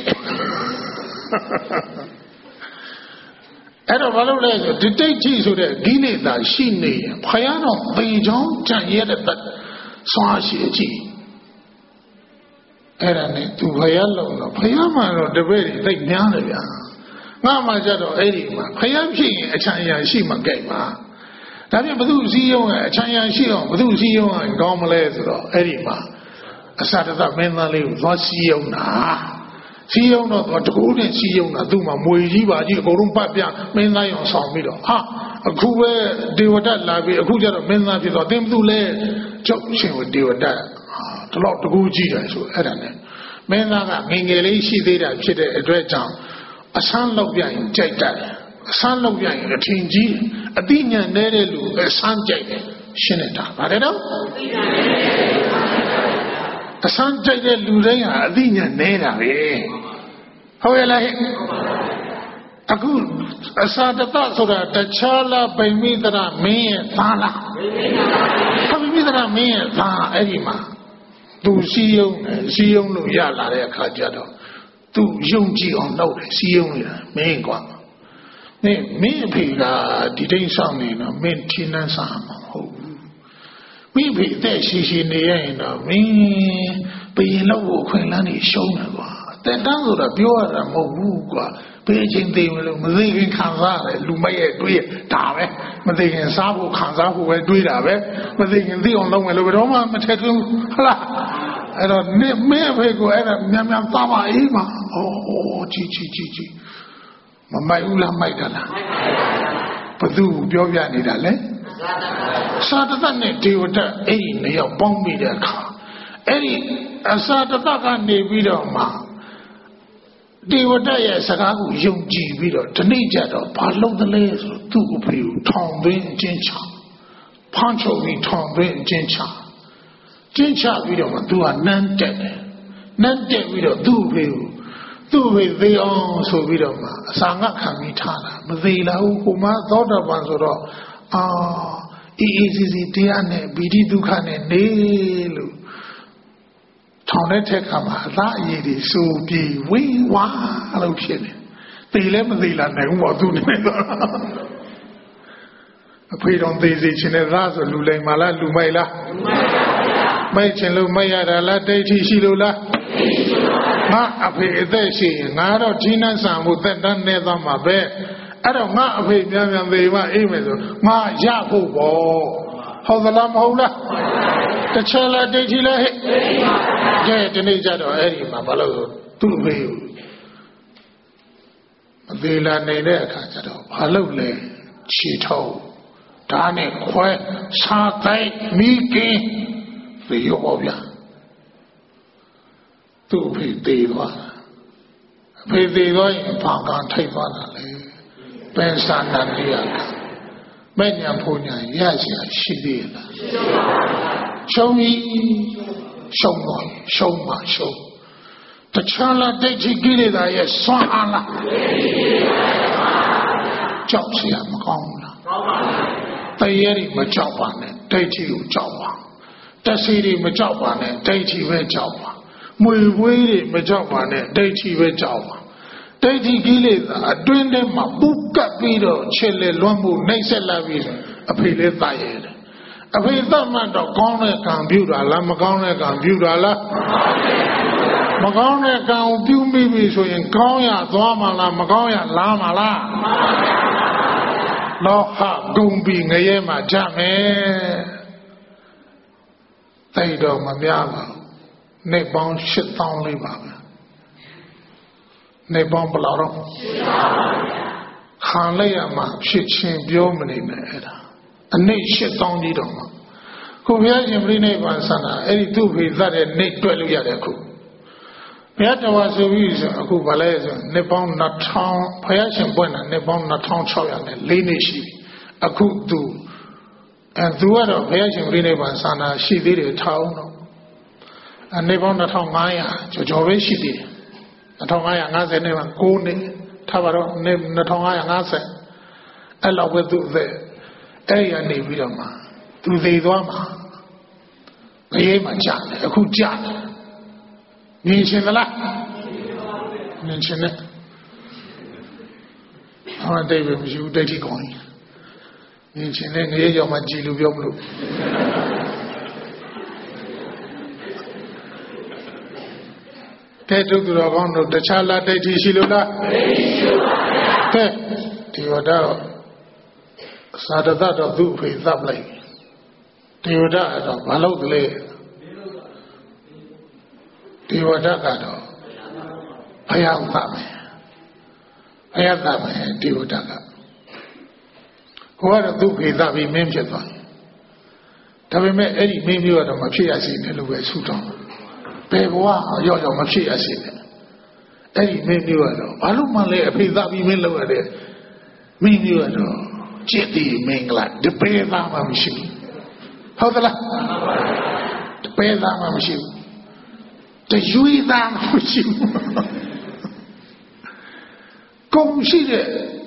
အဲ့တော့ဘာလို့လဲဆိုဒီတိတ်ကြီးဆိုတဲ့ကိလေသာရှိနေရင်ဖယားတော့သေချောင်းကြံ့ရတဲ့သက်စွာရှိအကြည့်အဲ့ဒါနဲ့သူဖယားလုံးတော့ဖယားမှတော့တပည့်တွေသိများတယ်ဗျာငါမှကြတော့အဲ့ဒီမှာဖယားဖြစ်ရင်အချမ်းရရှိမှကြိုက်ပါဒါပြင်ဘသူစည်းရုံးရဲ့အချမ်းရရှိအောင်ဘသူစည်းရုံးရင်ကောင်းမလဲဆိုတော့အဲ့ဒီမှာအစတသမင်းသားလေးကိုသွားစည်းရုံးတာစီယုံတော့တကူနဲ့စီယုံတာသူ့မှာမွေကြီးပါကြီးအကုန်လုံးပတ်ပြမင်းသားရောင်ဆောင်ပြီးတော့ဟာအခုပဲဒေဝဒတ်လာပြီးအခုကျတော့မင်းသားဖြစ်တော့တင်းသူလဲကြောက်ရှင်ကိုဒေဝဒတ်ဟာဒီလောက်တကူကြီးတယ်ဆိုအဲ့ဒါနဲ့မင်းသားကငငယ်လေးရှိသေးတာဖြစ်တဲ့အတွက်ကြောင့်အဆန်းလောက်ပြရင်ကြိုက်တတ်တယ်အဆန်းလောက်ပြရင်အထင်ကြီးအသိဉာဏ်နေတဲ့လူအဆန်းကြိုက်တယ်ရှင်းနေတာဗါတယ်နော်အဆန်းကြိုက်တဲ့လူတိုင်းဟာအသိဉာဏ်နေတာပဲဟုတ်ရဲ့လားအခုအစာတသဆိုတာတခြားလားဗိမိတရမင်းရဲ့သားလားဗိမိတရမင်းရဲ့သားအဲ့ဒီမှာသူစီယုံစီယုံလို့ရလာတဲ့အခါကျတော့သူယုံကြည်အောင်လုပ်တယ်စီယုံရမင်းကွာမင်းမင်းအဖေကဒီတိုင်းဆောင်နေတော့မင်းထင်းနှန်းစားမှာမဟုတ်ဘူးမိဖေအသက်ရှိရှိနေရရင်တော့မင်းဘယင်လောက်ကိုခွင်လန်းနေရှုံးတယ်ကွာတဲ့တန်းဆိုတာပြောရတာမဟုတ်ဘူးကွာဘေးချင်းသိမလို့မသိခင်ခံစားရတယ်လူမရဲ့တွေးဒါပဲမသိခင်စားဖို့ခံစားဖို့ပဲတွေးတာပဲမသိခင်သိအောင်လုပ်မယ်လို့ဘယ်တော့မှမထက်ဘူးဟုတ်လားအဲ့တော့မင်းအဖေကိုအဲ့ဒါမြန်မြန်သားပါအေးမှာဩဩကြည်ကြည်ကြည်ကြည်မမိုက်ဘူးလားမိုက်တာလားဘသူပြောပြနေတာလဲသာတတနဲ့ဒေဝတအဲ့ဒီနေရောက်ပေါင်းပြီးတဲ့အခါအဲ့ဒီအသာတတကနေပြီးတော့မှဒေဝတရဲ့စကားကိုယုံကြည်ပြီးတော့ဒီနေ့ကျတော့ဘာလုပ်သလဲဆိုသူ့အဖေကိုထောင်သွင်းအကျဉ်းချဖမ်းချုပ်ပြီးထောင်သွင်းအကျဉ်းချကျဉ်းချပြီးတော့မှသူကနန်းတက်တယ်နန်းတက်ပြီးတော့သူ့အဖေကိုသူ့အဖေသေးအောင်ဆိုပြီးတော့မှအစာငတ်ခံပြီးထားတာမသေးလားဘူးကိုမသောတာပန်ဆိုတော့အာအေးအေးစီစီတရားနဲ့ဗိဓိဒုက္ခနဲ့နေလို့ထောင်တဲ့ထက်ကမှာအသားအရည်တွေစူပြီးဝင်းဝါလို့ဖြစ်နေသေလည်းမသေးလားနိုင်ဘူးသူနေတော့အဖေတော်သေစီခြင်းနဲ့သားဆိုလူလိမ်မာလားလူမိုက်လားမိုက်ခြင်းလို့မိုက်ရတာလားဒိဋ္ဌိရှိလို့လားငါအဖေအသက်ရှိရင်ငါတော့ဒီနတ်ဆံမှုသက်တမ်းနေသွားမှာပဲအဲ့တော့ငါအဖေမြန်မြန်သေမှအိမ်မယ်ဆိုငါရဖို့ပေါ့ဟုတ်သလားမဟုတ်လားတခြားလားဒိဋ္ဌိလားဟဲ့ကဲဒီနေ့ကြတော့အဲ့ဒီမှာဘာလို့သူ့အဖေကိုမသေးလာနေတဲ့အခါကျတော့ဘာလို့လဲခြေထောက်ဒါနဲ့ခွဲစားတိုင်းမိကင်းသေရောဗျာသူ့အဖေသေးသွားအဖေသေးသွားရင်ဘာကထိတ်သွားတာလဲပင်စန္ဒတိယကမဲ့ညာဖုန်ညာရရှိရှိသေးလားရှုံးပြီရှုံးတော့ရှုံးပါရှုံးတခြားလားဒိဋ္ဌိကိလေသာရဲ့စွမ်းအားလားကြောက်เสียမကောင်းဘူးလားကောင်းပါဘူးတရားတွေမကြောက်ပါနဲ့ဒိဋ္ဌိကိုကြောက်ပါတစီတွေမကြောက်ပါနဲ့ဒိဋ္ဌိပဲကြောက်ပါမွေဝေးတွေမကြောက်ပါနဲ့ဒိဋ္ဌိပဲကြောက်ပါဒိဋ္ဌိကိလေသာအတွင်းထဲမှာပုတ်ကပ်ပြီးတော့ခြေလေလွှမ်းမှုနှိမ့်ဆက်လာပြီးအဖေလေးသားရတယ်အဖေသတ်မှတ်တော့ကောင်းတဲ့ကံပြုတာလားမကောင်းတဲ့ကံပြုတာလားမကောင်းတဲ့ကံကိုပြုမိပြီဆိုရင်ကောင်းရသွားမှာလားမကောင်းရလာမှာလားလောဟဂုံပြီးငရဲမှာကြမယ်တိုက်တော့မများပါဘူးနေပေါင်းရှစ်သောင်းလေးပါပဲနေပေါင်းဘယ်လောက်တော့ခံလိုက်ရမှာဖြစ်ချင်းပြောမနေနဲ့အဲ့ဒါအနည်းရှစ်သောင်းကြီးတော့မှာခုဘုရားရှင်ပြိဋိဘံဆန္ဒအဲ့ဒီသူ့ဖေသတဲ့နေတွက်လို့ရတယ်ခုဘုရားတော်ဆိုပြီးဆိုအခုဗလဲဆိုနေပေါင်းနှစ်ထောင်ဘုရားရှင်ပွင့်တာနေပေါင်းနှစ်ထောင်ခြောက်ရာနဲ့လေးနှစ်ရှိပြီအခုသူအဲသူကတော့ဘုရားရှင်ပြိဋိဘံဆန္ဒရှိသေးတယ်ထောင်တော့အနေပေါင်းနှစ်ထောင်ငါးရာကျော်ကျော်ပဲရှိသေးတယ်နှစ်ထောင်ငါးရာငါးဆယ်နဲ့မှကိုးနှစ်ထားပါတော့နှစ်ထောင်ငါးရာငါးဆယ်အဲ့လောက်ပဲသူ့သက်အဲ့ရနေပြီးတော့မှသူသေးသွားမှာငရေမှကြာတယ်အခုကြာတယ်မြင်ရှင်သလားမြင်ရှင်နဲ့ဟောတိတ်ပဲမရှိဘူးဒိဋ္ဌိကောင်းကြီးမြင်ရှင်နဲ့ငရေရောက်မှကြည်လို့ပြောမလို့တဲ့ဒုက္ခတော်ကောင်းတို့တခြားလားဒိဋ္ဌိရှိလို့လားဒိဋ္ဌိရှိပါဗျာတဲ့ဒီဝဒတော့သာတတတော့သူ့အဖေသတ်လိုက်ဒီဝဒတော့ဘာလို့လဲဒီဝဒကတော့ဘုရားသတ်မယ်ဘုရားသတ်မယ်ဒီဝဒကကိုကတော့သူ့ဖေသတ်ပြီးမင်းဖြစ်သွားတယ်ဒါပေမဲ့အဲ့ဒီမင်းမျိုးကတော့မဖြစ်ရစေနဲ့လို့ပဲဆုတောင်းဘယ်ဘဝရော့ရော့မဖြစ်ရစေနဲ့အဲ့ဒီမင်းမျိုးကတော့ဘာလို့မှလဲအဖေသတ်ပြီးမင်းလုပ်ရတဲ့မင်းမျိုးကတော့จิตတိမင်္ဂလာတပည့်သားမှမရှိဘူးဟုတ်သလားတပည့်သားမှမရှိဘူးတရွေသားမှမရှိဘူးကုန်ရှိတဲ့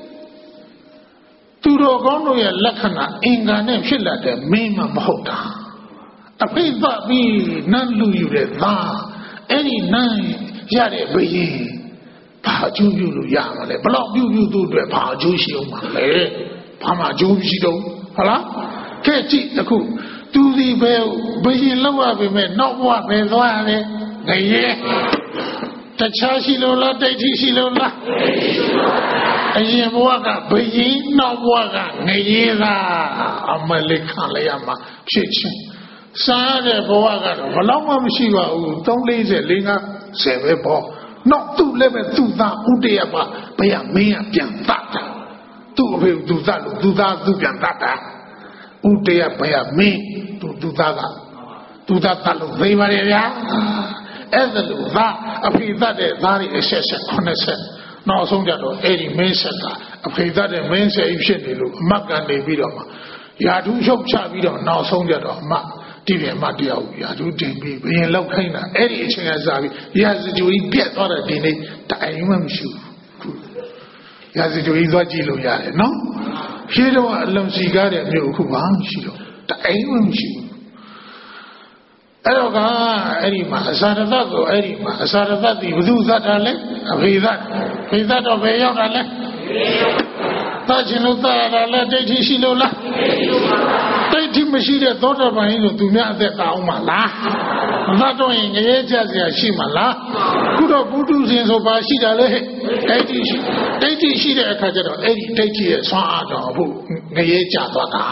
သူတော်ကောင်းတို့ရဲ့လက္ခဏာအင်္ဂါနဲ့ဖြစ်လာတဲ့မင်းမှမဟုတ်တာအဖေသပြီးနတ်လူယူတဲ့သားအဲ့ဒီနတ်ရတဲ့ဘယင်ဘာအကျိုးပြုလို့ရမှာလဲဘလောက်ပြုပြုသူ့အတွက်ဘာအကျိုးရှိအောင်မှာလဲဘာမှအကျိုးရှိတော့ဟုတ်လားကဲကြည့်အခုသူဒီပဲဘယင်လောက်ရပြီမဲ့နောက်ဘဝပဲသွားရတယ်ငရဲတခြားရှိလို့လားဒိဋ္ဌိရှိလို့လားအရင်ဘဝကဘယင်နောက်ဘဝကငရဲသာအမလေးခံလိုက်ရမှာဖြစ်ချင်းစားတဲ့ဘဝကတော့ဘလောက်မှမရှိပါဘူးသုံးလေးဆယ်လေးငါဆယ်ပဲပေါ့နောက်သူ့လည်းပဲသူ့သားဥတရပါဘယ်မင်းကပြန်တတ်တာသူ့အဖေသူသတ်လို့သူသားသူပြန်တတ်တာဥတရဘယ်မင်းသူသူသားကသူသားတတ်လို့သိပါတယ်ဗျာအဲ့ဒါလို့သားအဖေသတ်တဲ့သားတွေအဆက်ဆက်ခုနှစ်ဆက်နောက်ဆုံးကြတော့အဲ့ဒီမင်းဆက်ကအဖေသတ်တဲ့မင်းဆက်ကြီးဖြစ်နေလို့အမတ်ကန်နေပြီးတော့မှယာဓုရှုပ်ချပြီးတော့နောက်ဆုံးကြတော့အမတ်ဒီပြမတရားဘူးယာဓုတင်ပြီးဘယ်လောက်ခိုင်းတာအဲ့ဒီအချိန်ကစားပြီးရာဇဂျူကြီးပြက်သွားတဲ့ဒီနေ့တိုင်မှမရှိဘူးရာဇဂျူကြီးသွားကြည့်လို့ရတယ်နော်ရှင်းတော့အလုံးစီကားတဲ့မြို့အခုမှမရှိတော့တိုင်မှမရှိဘူးအဲ့တော့ကအဲ့ဒီမှာအစာရသကိုအဲ့ဒီမှာအစာရသတိဘုသူသတ်တာလဲအဖေသတ်ဖေသတ်တော့ဘယ်ရောက်တာလဲသတ်ခြင်းလို့သတ်ရတာလဲဒိဋ္ဌိရှိလို့လားဒိဋ္ဌိမရှိတဲ့သောတာပန်ကြီးလို့သူများအသက်တောင်းမှာလားမသတ်တော့ရင်ငရဲကြစရာရှိမှာလားခုတော့ဘုသူရှင်ဆိုပါရှိတာလေဒိဋ္ဌိရှိဒိဋ္ဌိရှိတဲ့အခါကျတော့အဲ့ဒီဒိဋ္ဌိရဲ့ဆွမ်းအားကြောင့်အခုငရဲကြသွားတာ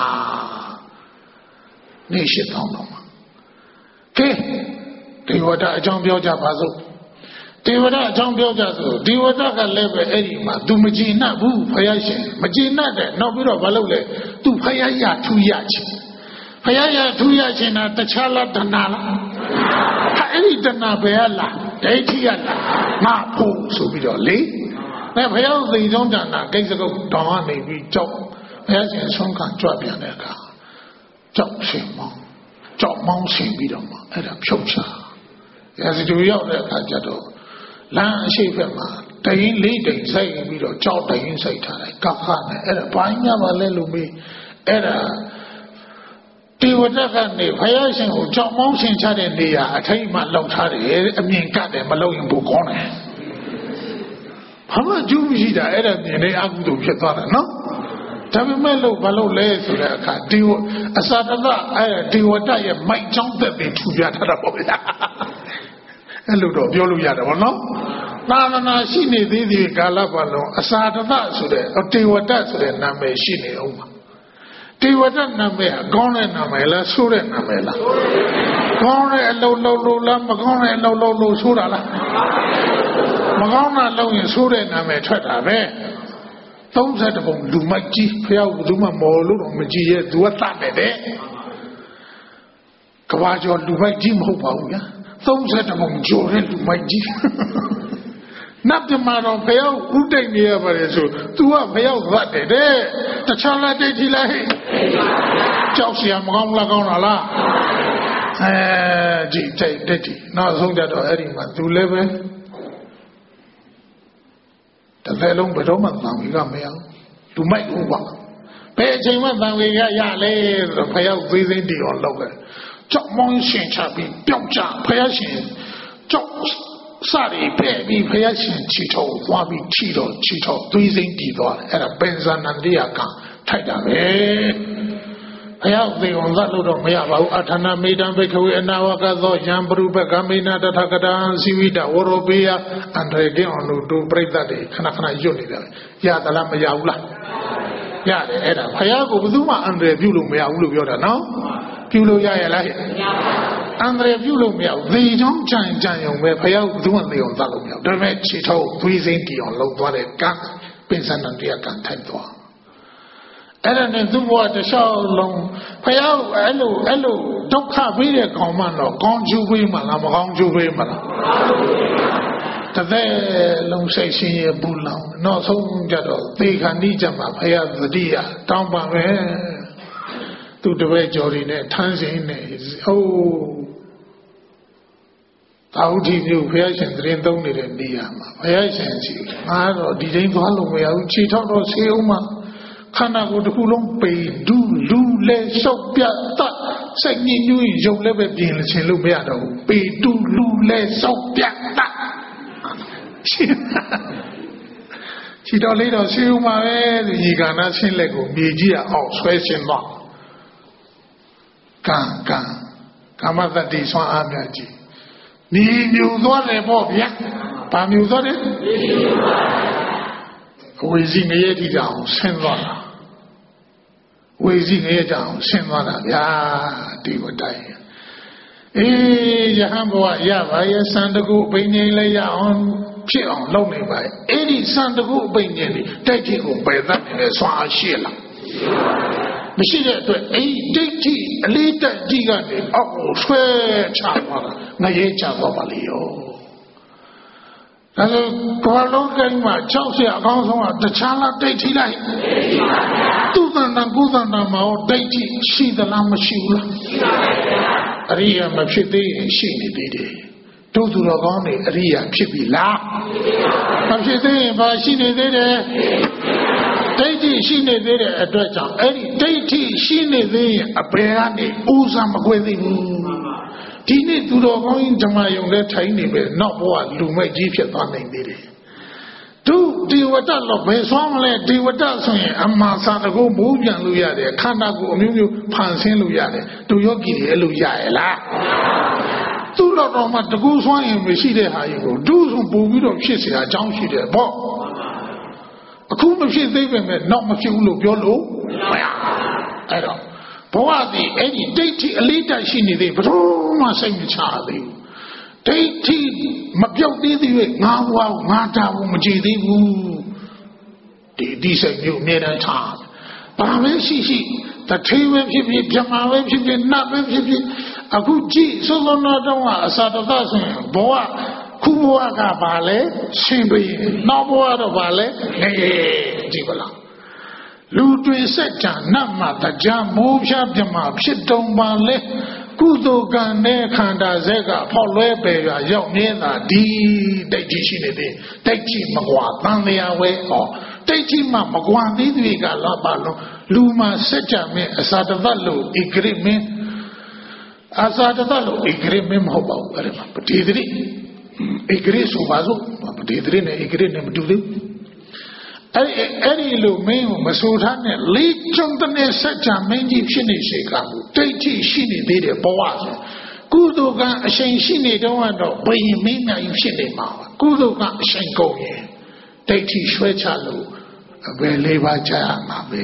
နေရှိတောင်းတော့မှာကဲဒေဝတာအကြောင်းပြောကြပါစို့ဒေဝတာအကြောင်းပြောကြဆိုဒေဝတာကလည်းပဲအဲ့ဒီမှာ तू မကြည်နပ်ဘူးဖယားရှင်မကြည်နပ်တဲ့နောက်ပြီးတော့မလုပ်လေ तू ဖယားရထူရချင်းဖယားရထူရချင်းတာတခြားလားတဏှာလားအဲ့ဒီတဏှာပဲလားဒိဋ္ဌိရလားငါဖို့ဆိုပြီးတော့လေအဲဖယားသိဆုံးတဏှာကိစ္စကုတ်တောင်းကနေပြီးကြောက်ဖယားရှင်ဆုံးခံကြွပြန်တဲ့အခါကြောက်ရှင်မောင်းကြောက်မောင်းရှင်ပြီးတော့မှအဲ့ဒါဖြုတ်ချရာဇတူရောက်တဲ့အခါကျတော့လမ်းအရှိတ်ဘက်မှာတရင်လေးတိမ်ဆိုင်ပြီးတော့ကြောက်တရင်ဆိုင်ထားတယ်ကခနဲ့အဲ့ဒါဘာညမှာလဲလို့မေးအဲ့ဒါတေဝတကနေဘုရားရှင်ကိုကြောက်မောင်းရှင်ချတဲ့နေရာအထိတ်မှလောက်ထားတယ်အမြင်ကတ်တယ်မလောက်ရင်ဘုကောင်းတယ်ဘာမှကျူးမရှိတာအဲ့ဒါမြင်နေအကုသို့ဖြစ်သွားတာနော်ဒါပေမဲ့လို့ဘာလို့လဲဆိုတဲ့အခါဒီအစာတသအဲ့ဒီဝတ္တရဲ့မိုက်ချောင်းသက်ပြီးထူပြထားတာပေါ့ဗျာအဲ့လိုတော့ပြောလို့ရတယ်ဗောနော်သာသနာရှိနေသေးသေးကာလပတ်လုံးအစာတသဆိုတဲ့တေဝတ္တဆိုတဲ့နာမည်ရှိနေအောင်ပါတေဝတ္တနာမည်ကကောင်းတဲ့နာမည်လားဆိုးတဲ့နာမည်လားကောင်းတဲ့အလုံးလုံးလုံးလားမကောင်းတဲ့အလုံးလုံးလုံးဆိုးတာလားမကောင်းတာလုံးရင်ဆိုးတဲ့နာမည်ထွက်တာပဲသုံးဆယ်တပုံလူမိုက်ကြီးဖျောက်သူမှမော်လို့တော့မကြည့်ရဲ့သူကတတ်တယ်တဲ့ကဘာကျော်လူမိုက်ကြီးမဟုတ်ပါဘူးဗျာသုံးဆယ်တပုံကျော်တဲ့လူမိုက်ကြီးနတ်ပြမတော်ဖျောက်ဥဒိတ်နေရပါတယ်ဆိုသူကဖျောက်သတ်တယ်တဲ့တခြားလားဒိဋ္ဌိလားဟဲ့ကြောက်เสียမကောင်းလားကောင်းလားလားအဲဒီဒိဋ္ဌိနောက်ဆုံးကြတော့အဲ့ဒီမှာသူလည်းပဲတစ်ဖက်လုံးဘယ်တော့မှသံဝေကမရဘူးလူမိုက်ဘူးကွာဘယ်အချိန်မှသံဝေကရလဲဆိုဖယားသေးသေးတီအောင်လုပ်တယ်ကြောက်မောင်းရှင်ချပြီးပျောက်ကြဖယားရှင်ကြောက်စရီပဲ့ပြီးဖယားရှင်ချီထုတ်သွားပြီးချီတော့ချီထုတ်သေးသေးတီသွားတယ်အဲ့ဒါပင်ဇာနန္ဒိယကထိုက်တာပဲဖယားသေးအောင်သတ်လို့တော့မရပါဘူးအထာဏမေတံဘိခဝေအနာဝကသောယံပရုပကမေနတထကတံစီဝိတဝရောပေယအန္တရေကင်းအောင်လို့တို့ပြိတ္တတွေခဏခဏရွတ်နေတယ်ရသလားမရဘူးလားရတယ်အဲ့ဒါဖယားကိုဘယ်သူမှအန္တရေပြုလို့မရဘူးလို့ပြောတာနော်ပြုလို့ရရလားမရပါဘူးအန္တရာယ်ပြုလို့မရဘူးသေချောင်းကြံကြံရုံပဲဖယားကဘယ်သူမှသေအောင်သတ်လို့မရဘူးဒါပေမဲ့ခြေထောက်သွေးစိမ့်တီအောင်လှုပ်သွားတဲ့ကံပင်စနန္တရားကံထိုက်သွားအဲ့ဒါနဲ့သူ့ဘဝတစ်လျှောက်လုံးဖယားအဲ့လိုအဲ့လိုဒုက္ခပေးတဲ့ကောင်မတော့ကောင်းကျိုးပေးမှလားမကောင်းကျိုးပေးမှလားတသက်လုံးစိတ်ရှင်ရပူလောင်နောက်ဆုံးကြတော့သေခန္ဒီကြမှာဖယားသတိရတောင်းပါပဲသူတပည့်ကျော်တွေနဲ့ထမ်းစင်းနေအိုးသာဝတိမြို့ဘုရားရှင်သတင်းသုံးနေတဲ့နေရာမှာဘုရားရှင်စီငါတော့ဒီတိုင်းသွားလို့မရဘူးခြေထောက်တော့ဆေးအောင်မှခန္ဓာကိုယ်တစ်ခုလုံးပေဒူးလူလဲရှောက်ပြတ်တတ်စိတ်ညစ်ညူးရုပ်လည်းပဲပြင်ချင်လို့မရတော့ဘူးပေဒူးလူလဲရှောက်ပြတ်တတ်ခြေတော်လေးတော့ဆေးအောင်မှပဲဒီညီကနာဆင်းလက်ကိုမြေကြီးအောင်ဆွဲရှင်တော့ကံကံကာမတတိဆွမ်းအားများကြီးညီညူသွားတယ်ပေါ့ဗျာဘာမျိုးသွားတယ်ဝေစီငရဲတိတောင်ဆင်းသွားတာဝေစီငရဲတောင်ဆင်းသွားတာဗျာဒီဝတ္တိုင်းအေးယဟန်ဘဝရပါရဲ့စံတကူဘိညာဉ်လည်းရအောင်ဖြစ်အောင်လုပ်နေပါရဲ့အဲ့ဒီစံတကူဘိညာဉ်တွေတိုက်ကြည့်ကိုပယ်သတ်နေတဲ့ဆွမ်းအားရှိလားမရှိတဲ့အတွက်အဲ့ဒီဒိဋ္ဌိအလေးတက်ကြီးကနေအောက်ကိုဆွဲချသွားတာငရဲချသွားပါလေရောဒါဆိုဘာလုံးကိန်းမှာကြောက်เสียအကောင်းဆုံးကတခြားလားဒိဋ္ဌိလိုက်သူသန္တကုသန္တမှာဒိဋ္ဌိရှိသလားမရှိဘူးလားရှိပါပါဘုရားအရိယာမဖြစ်သေးရင်ရှိနေသေးတယ်တို့သူတော်ကောင်းတွေအရိယာဖြစ်ပြီလားမဖြစ်သေးရင်ဘာရှိနေသေးတယ်ဒိဋ္ဌိရှိနေသေးတဲ့အတွက်ကြောင့်အဲ့ဒီဒိဋ္ဌိရှိနေသေးရင်အပေကနေဥစ္စာမကွဲသေးဘူးဒီနေ့သူတော်ကောင်းကြီးဓမ္မယုံနဲ့ထိုင်နေပဲနောက်ဘဝလူမိုက်ကြီးဖြစ်သွားနိုင်သေးတယ်သူဒီဝတ္တတော့ဘယ်ဆွမ်းမလဲဒီဝတ္တဆိုရင်အမှားစာတကုမိုးပြန်လို့ရတယ်ခန္ဓာကိုယ်အမျိုးမျိုးဖန်ဆင်းလို့ရတယ်သူယောဂီတွေအဲ့လိုရရဲ့လားသူ့တော့တော့မှတကူဆွမ်းရင်မရှိတဲ့ဟာကြီးကိုဒုဆိုပူပြီးတော့ဖြစ်เสียအကြောင်းရှိတယ်ပေါ့အခုမဖြစ်သေးပဲနဲ့နောက်မဖြစ်ဘူးလို့ပြောလို့မရအဲ့တော့ဘဝသည်အဲ့ဒီဒိဋ္ဌိအလေးတက်ရှိနေသေးဘယ်တော့မှစိတ်မချသေးဘူးဒိဋ္ဌိမပြောက်သေးသေး၍ငါဘဝငါတာဘူးမကြည်သေးဘူးဒီဒီစိတ်မျိုးအမြဲတမ်းထားဘာပဲရှိရှိတထေးပဲဖြစ်ဖြစ်ပြမပဲဖြစ်ဖြစ်နတ်ပဲဖြစ်ဖြစ်အခုကြည့်သုသောနာတောင်းကအစာတသဆိုရင်ဘဝခုဘဝကဘာလဲရှင်ဘရင်နောက်ဘဝတော့ဘာလဲငရေကြည့်ပါလားလူတွေစက်ကြနတ်မှာတရားမိုးဖြားပြမဖြစ်တုံပါလေကုသိုလ်ကံနဲ့ခန္ဓာစက်ကဖောက်လွဲပေရရောက်မြင်တာဒီဒိဋ္ဌိရှိနေသေးဒိဋ္ဌိမကွာတန်တရားဝဲဟောဒိဋ္ဌိမှမကွာသေးတွေကလာပါလို့လူမှာစက်ကြမင်းအစာတသလို့ဧကရိမင်းအစာတသလို့ဧကရိမင်းမဟုတ်ပါဘူးအဲ့ဒါပတိတိဧကရိဆိုပါစို့ပတိတိနဲ့ဧကရိနဲ့မတူသေးဘူးအဲ့အဲ့ဒီလိုမင်းကိုမဆိုထားနဲ့လေးကျုံတဲ့စัจ जा မင်းကြီးဖြစ်နေစေကမှုဒိဋ္ဌိရှိနေသေးတယ်ဘဝဆိုကုသိုလ်ကအရှိန်ရှိနေတော့တော့ဘယင်မင်းများကြီးဖြစ်နေမှာပါကုသိုလ်ကအရှိန်ကုန်ရင်ဒိဋ္ဌိရွှဲချလို့အဘယ်လေးပါးချရမှာပဲ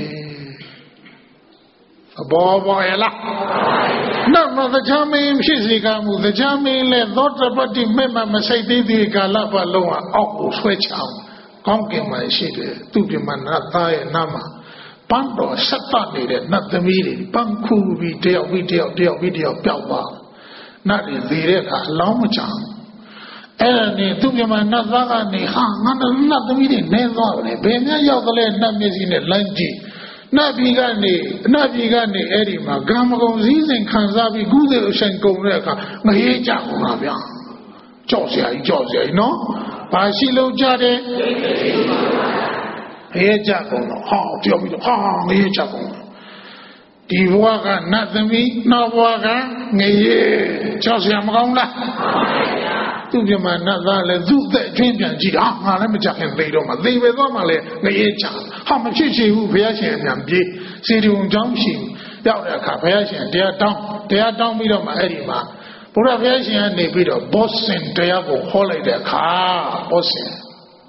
ဘောဘောရလားနောက်တော့တရားမင်းဖြစ်စေကမှုတရားမင်းလည်းသောတပတ္တိမဲ့မမစိတ်သေးသေးကာလပတ်လုံးအောက်ကိုဆွဲချအောင်ကောင်းကင်မှာရှိတယ်သူပြမနာသားရဲ့နာမှာပန်းတော်ဆက်တနေတဲ့နတ်သမီးတွေပန်းခုပြီးတယောက်ပြီးတယောက်တယောက်ပြီးတယောက်ပျောက်သွားနတ်တွေသေးတဲ့အခါအလောင်းမချအောင်အဲ့ဒါနဲ့သူပြမနာသားကနေဟာငါနတ်သမီးတွေနေသွားတယ်ဘယ်များရောက်သလဲနတ်မျက်စိနဲ့လမ်းကြည့်နတ်ပြည်ကနေနတ်ပြည်ကနေအဲ့ဒီမှာဂံမကုံစည်းစိမ်ခံစားပြီးကုသိုလ်အရှင်ကုန်တဲ့အခါမဟေးကြဘူးလားဗျာကြောက်စရာကြီးကြောက်စရာကြီးနော်ဘာရှိလို့ကြတယ်ဟဲ့ကြကုန်တော့ဟောပြောပြီးတော့ဟာငရေကြကုန်ဒီဘဝကနတ်သမီးနောက်ဘဝကငရေကြောက်စရာမကောင်းလားသူပြမနတ်သားလည်းသူ့အသက်အချင်းပြန်ကြည့်တာငါလည်းမကြခင်သိတော့မှသိပဲသွားမှလည်းငရေချဟာမဖြစ်ချင်ဘူးဘုရားရှင်အမြန်ပြေးစေတီုံကျောင်းရှိရောက်တဲ့အခါဘုရားရှင်တရားတောင်းတရားတောင်းပြီးတော့မှအဲ့ဒီမှာဘုရားဘုရားရှင်ကနေပြီးတော့ဘောဆင်တရားကိုဟောလိုက်တဲ့အခါဘောဆင်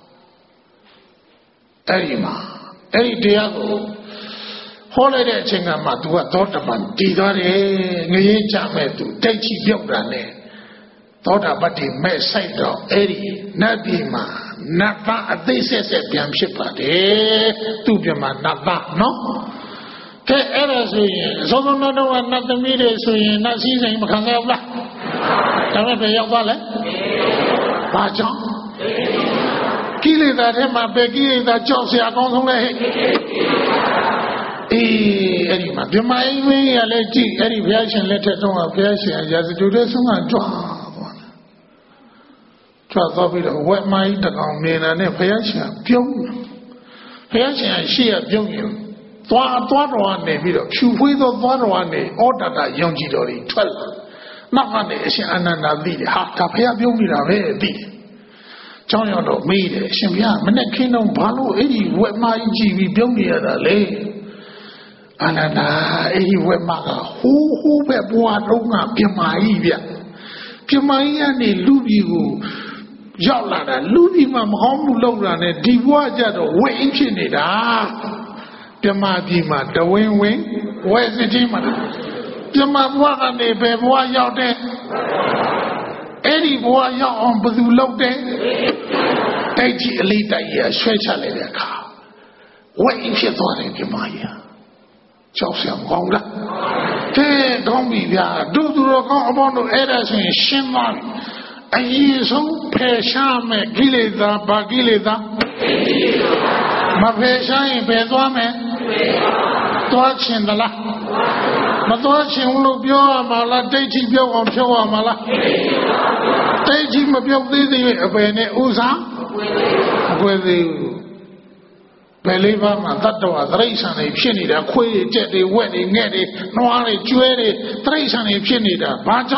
အဲ့ဒီမှာအဲ့ဒီတရားကိုဟောလိုက်တဲ့အချိန်ကမှ तू ကသောတပန်တည်သွားတယ်ငရေချမဲ့သူတိုက်ချီပြောက်တာနဲ့သောတာပတ္တိမဲ့ဆိုင်တော့အဲ့ဒီနတ်ပြည်မှာနတ်သားအသိဆက်ဆက်ပြန်ဖြစ်ပါတယ်သူ့ပြမှာနတ်သားနော်ကဲအဲ့ဒါဆိုရင်သောသောနတော်ကနတ်သမီးတွေဆိုရင်နတ်စည်းစိမ်မခံရဘူးလားဒါနဲ့ပဲရောက်သွားလဲဘာကြောင့်ကိလေသာထဲမှာပဲကိလေသာကြောက်စရာအကောင်းဆုံးလဲဟဲ့အေးအဲ့ဒီမှာဗြဟ္မာအိဝင်းရလဲကြည့်အဲ့ဒီဘုရားရှင်လက်ထက်တုန်းကဘုရားရှင်ရာဇဂုတဲ့ဆုံးကကြွားသွားတယ်ကြွားသွားပြီးတော့ဝက်မိုင်းတကောင်နေတာနဲ့ဘုရားရှင်ပြုံးဘုရားရှင်ရှေ့ကပြုံးရင်သွားသွားတော်ကနေပြီးတော့ဖြူဖွေးသောသွားတော်ကနေဩတတယုံကြည်တော်တွေထွက်လာနောက်ကနေအရှင်အာနန္ဒာသိတယ်ဟာဒါဘုရားပြုံးနေတာပဲသိတယ်ကျောင်းရောက်တော့မေးတယ်အရှင်ဘုရားမနဲ့ခင်းတော့ဘာလို့အဲ့ဒီဝက်မကြီးကြည့်ပြီးပြုံးနေရတာလဲအာနန္ဒာအဲ့ဒီဝက်မကဟိုးဟိုးပဲဘွားတော့ကပြမကြီးဗျပြမကြီးကနေလူပြည်ကိုရောက်လာတာလူပြည်မှာမဟောင်းမှုလောက်တာနဲ့ဒီဘွားကြတော့ဝက်အင်းဖြစ်နေတာပြမပြည်မှာတဝင်းဝင်းဝဲစစ်ချင်းမှာပြမဘွားကနေပဲဘွားရောက်တဲ့အဲ့ဒီဘွားရောက်အောင်ဘယ်သူလုပ်တဲ့တိုက်ကြီးအလေးတိုက်ရဆွဲချလိုက်တဲ့အခါဝဲဖြစ်သွားတယ်ပြမကြီးကြောက်စရာမကောင်းလားတဲ့ကောင်းပြီဗျာတို့သူတော်ကောင်းအပေါင်းတို့အဲ့ဒါဆိုရင်ရှင်းသွားပြီအရင်ဆုံးဖယ်ရှားမယ်ကိလေသာဘာကိလေသာမဖယ်ရှားရင်ဖယ်သွားမယ်သွားချင်သလားမသွားချင်ဘူးလို့ပြောရမှာလားဒိဋ္ဌိပြောက်အောင်ဖြုတ်ရမှာလားဒိဋ္ဌိမပြောက်သေးသေးရဲ့အပယ်နဲ့ဥစားမကွဲသေးဘူးဘယ်လေးပါးမှာတတ္တဝါသရိစ္ဆာန်တွေဖြစ်နေတာခွေးတွေကြက်တွေဝက်တွေငှက်တွေနှွားတွေကျွဲတွေသရိစ္ဆာန်တွေဖြစ်နေတာဘာကြောင့်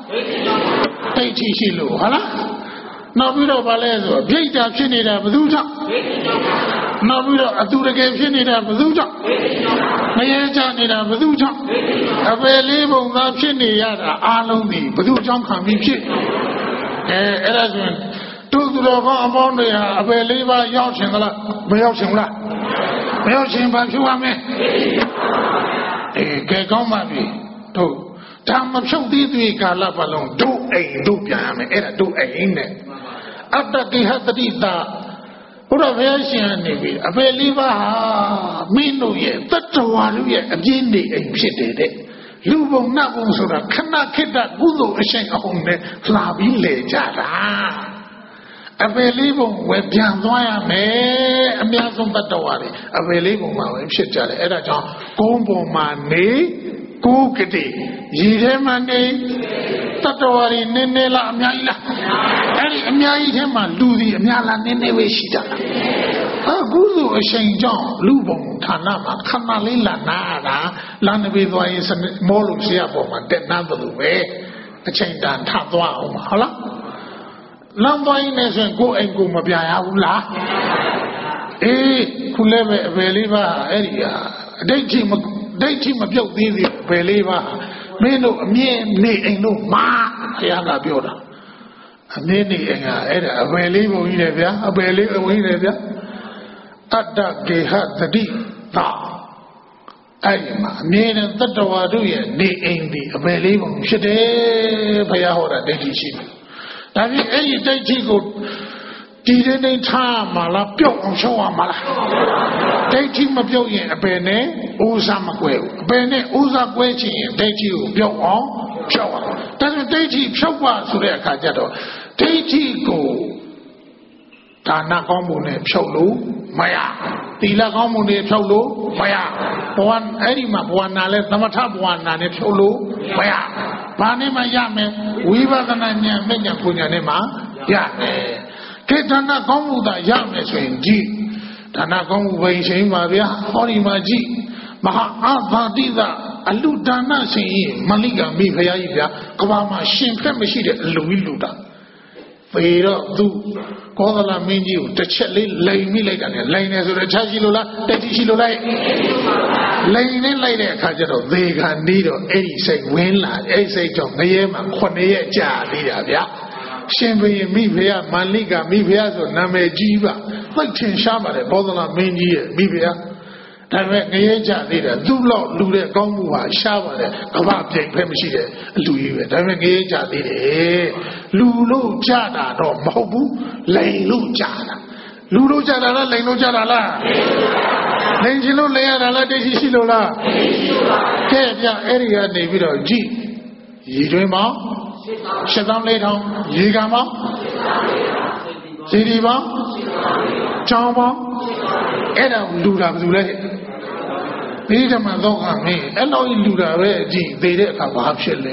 ဒိဋ္ဌိရှိလို့ဟုတ်လားနောက်ပြီးတော့ဗာလဲဆိုပြိတ္တာဖြစ်နေတာဘယ်သူကြောင့်နောက်ပြီးတော့အတူတကယ်ဖြစ်နေတာဘယ်သူကြောင့်မရေချနေတာဘယ်သူကြောင့်အပယ်လေးပုံသာဖြစ်နေရတာအားလုံးဒီဘယ်သူကြောင့်ခံပြီးဖြစ်အဲအဲ့ဒါဆိုရင်တို့သူတော်ကောင်းအပေါင်းတွေဟာအပယ်လေးပါရောက်ချင်သလားမရောက်ချင်ဘူးလားမရောက်ချင်ဘာဖြစ်ရမလဲအဲကဲကောင်းပါပြီတို့ဒါမဖြုတ်သေးသေးကာလပတ်လုံးတို့အိမ်တို့ပြန်ရမယ်အဲ့ဒါတို့အိမ်နဲ့အတ္တကိဟတတိတာဘုရားဘုရားရှင်ကနေပြီအပယ်လေးပါဟာမင်းတို့ရဲ့တတ္တဝါတို့ရဲ့အပြင်းနေအိမ်ဖြစ်တယ်တဲ့လူဘုံနတ်ဘုံဆိုတာခဏခေတ္တကုသိုလ်အရှိန်အောင်နဲ့လာပြီးလေကြတာအပယ်လေးဘုံဝယ်ပြန်သွားရမယ်အများဆုံးတတ္တဝါတွေအပယ်လေးဘုံမှာပဲဖြစ်ကြတယ်အဲ့ဒါကြောင့်ကုန်းပေါ်မှာနေကိုကတိရည်ထဲမှာနေတတ္တဝါတွေနည်းနည်းလားအများကြီးလားအဲ့ဒီအများကြီးထဲမှာလူတွေအများလားနည်းနည်းပဲရှိကြတာအခုဆိုအချိန်ကြောင့်လူဘုံဌာနမှာခဏလေးလာနာတာလာနေပြီးသွားရင်မောလို့ရှိရပေါ်မှာတက်နာသလိုပဲအချိန်တန်ထသွားအောင်ဟုတ်လားလမ်းသွားရင်လည်းဆိုရင်ကိုယ်အိမ်ကိုမပြရဘူးလားအေးခုလည်းပဲအပယ်လေးပါအဲ့ဒီဟာအဋ္ဌိမဒိဋ္ဌိမပြုတ်သေးသေးဘယ်လေးပါမင်းတို့အမြင်နေအိမ်တို့မာဘုရားကပြောတာအမြင်နေအိမ်ကအဲ့ဒါအပယ်လေးဘုံကြီးတယ်ဗျာအပယ်လေးဘုံကြီးတယ်ဗျာအတ္တကေဟတတိတာအဲ့ဒီမှာအမြင်တဲ့တတ္တဝါတို့ရဲ့နေအိမ်ဒီအပယ်လေးဘုံဖြစ်တယ်ဘုရားဟောတာဒိဋ္ဌိရှိတယ်ဒါဖြင့်အဲ့ဒီဒိဋ္ဌိကိုဒီတဲ့နေထားမှာလားပြုတ်အောင်ရှောက်ရမှာလားဒိဋ္ဌိမပြုတ်ရင်အပယ်နဲ့ဥစ္စာမကွဲဘူးအပယ်နဲ့ဥစ္စာကွဲချင်ရင်ဒိဋ္ဌိကိုပြုတ်အောင်ဖြောက်ရဒါဆိုဒိဋ္ဌိဖြောက်ပါဆိုတဲ့အခါကျတော့ဒိဋ္ဌိကိုဒါနကောင်းမှုနဲ့ဖြောက်လို့မရသီလကောင်းမှုနဲ့ဖြောက်လို့မရဘဝအဲ့ဒီမှာဘဝနာလဲသမထဘဝနာနဲ့ဖြောက်လို့မရဘာနဲ့မှရမယ်ဝိပဿနာဉာဏ်မဲ့ဉာဏ်ပညာနဲ့မှရမယ်ကဲဒါနကောင်းမှုသာရမယ်ဆိုရင်ကြည့်ဒါနကောင်းမှုပဲချိန်ပါဗျာဟောဒီမှာကြည့်မဟာအာဘာတိသအလူဒါနရှင်ရင်မလိကမိဖရာကြီးဗျာကဘာမှာရှင်ဖက်မရှိတဲ့အလူကြီးလူတာပေတော့သူကောသလမင်းကြီးကိုတစ်ချက်လေးလိန်မိလိုက်တာနဲ့လိန်နေဆိုတော့ချရှိလို့လားတက်ရှိလို့လားလိန်နေလိုက်တဲ့အခါကျတော့သေခါနေတော့အဲ့ဒီစိတ်ဝင်လာအဲ့ဒီစိတ်ကြောင့်ငရဲမှာခုနှစ်ရက်ကြာသေးတာဗျာရှင်ဘုရင်မိဖုရားမန္လိကမိဖုရားဆိုနာမည်ကြီးပါသိထင်ရှားပါတယ်ဘောဓလမင်းကြီးရဲ့မိဖုရားဒါပေမဲ့ငရဲကြသေးတယ်သူ့လောက်လူတဲ့ကောင်းမှုဟာရှားပါတယ်ကမ္ဘာပြိုင်ဖက်မရှိတဲ့အလူကြီးပဲဒါပေမဲ့ငရဲကြသေးတယ်လူလို့ကြတာတော့မဟုတ်ဘူးလိန်လို့ကြတာလူလို့ကြတာလားလိန်လို့ကြတာလားလိန်ချင်လို့လိန်ရတာလားတိတ်ရှိရှိလို့လားကဲပြအဲ့ဒီကနေပြီးတော့ကြည့်ရည်တွင်ပေါင်းရှစ်သောင်းလေးထောင်ရေကံပေါင်းရေဒီပေါင်းချောင်းပေါင်းအဲ့ဒါလူတာဘယ်သူလဲဒီဓမ္မတော့ကမင်းအဲ့လောက်လူတာပဲအကြည့်သေတဲ့အခါဘာဖြစ်လဲ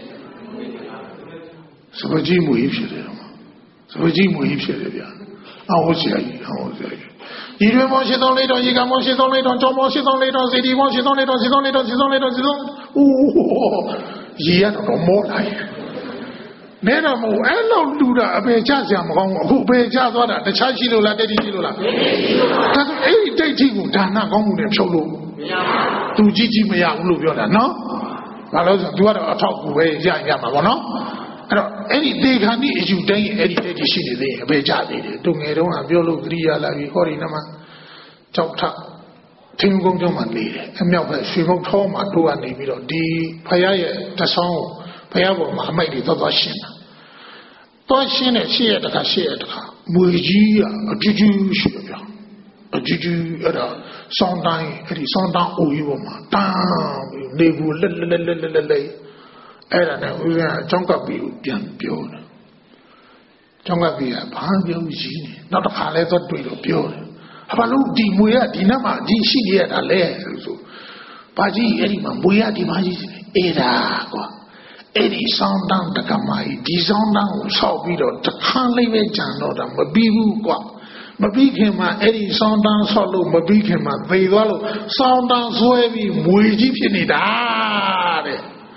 စပကြီးမွေးဖြစ်တယ်တော့စပကြီးမွေးဖြစ်တယ်ဗျာအဟောဆရာကြီးအဟောဆရာကြီးဒီတွင်ပေါင်းရှစ်သောင်းလေးထောင်ရေကံပေါင်းရှစ်သောင်းလေးထောင်ချောင်းပေါင်းရှစ်သောင်းလေးထောင်ရေဒီပေါင်းရှစ်သောင်းလေးထောင်ရှစ်သောင်းလေးထောင်ရှစ်သောင်းလေးထောင်ရှစ်သောင်းအိုးရေရတော့မောလာရဲ့နဲတော့မဟုတ်အဲ့လောက်လူတာအပေချစရာမကောင်းဘူးအခုအပေချသွားတာတခြားရှိလို့လားတိတ်တိရှိလို့လားဒါဆိုအဲ့ဒီတိတ်တိကိုဒါနကောင်းမှုနဲ့ဖြုတ်လို့မရဘူးသူကြီးကြီးမရဘူးလို့ပြောတာနော်ဘာလို့ဆို तू ကတော့အထောက်ကူပဲရရမှာပေါ့နော်အဲ့တော့အဲ့ဒီဒေခဏိအယူတိုင်းအဲ့ဒီတိတ်တိရှိနေသေးရင်အပေချသေးတယ်သူငယ်တုန်းကပြောလို့ကြရိယာလာပြီးဟောဒီနမှာကြောက်ထထင်းကုန်းကျောင်းမှာနေတယ်အမြောက်ပဲရွှေမုတ်ထောမှာတို့ကနေပြီးတော့ဒီဖယားရဲ့တဆောင်းဘုရားပေါ်မှာအမိတ်တွေသွားသွားရှင်းတာသွားရှင်းတဲ့ရှေ့ရတခါရှေ့ရတခါမွေကြီးကအကျူးကျူးရှိတယ်ဗျာအကျူးကျူးအဲ့ဒါစောင်းတိုင်းအဲ့ဒီစောင်းတောင်းအိုကြီးပေါ်မှာတန်းပြီးနေဘူးလက်လက်လက်လက်လက်လက်အဲ့ဒါနဲ့ဦးဇင်းအကြောင်းကပ်ပြီးပြန်ပြောတယ်ကြောင်းကပ်ပြီးကဘာပြောကြီးနေနောက်တစ်ခါလဲသွားတွေ့တော့ပြောတယ်ဘာလို့ဒီမွေကဒီနတ်မှာဒီရှိနေရတာလဲဆိုဘာကြီးအဲ့ဒီမှာမွေကဒီမှာကြီးအဲ့ဒါကွာအဲ့ဒီစောင်းတန်းတကမာကြီးဒီစောင်းတန်းကိုဆောက်ပြီးတော့တခါလေးပဲကြံတော့တာမပြီးဘူးကွာမပြီးခင်မှာအဲ့ဒီစောင်းတန်းဆောက်လို့မပြီးခင်မှာသေသွားလို့စောင်းတန်းဆွဲပြီးမွေကြီးဖြစ်နေတာတဲ့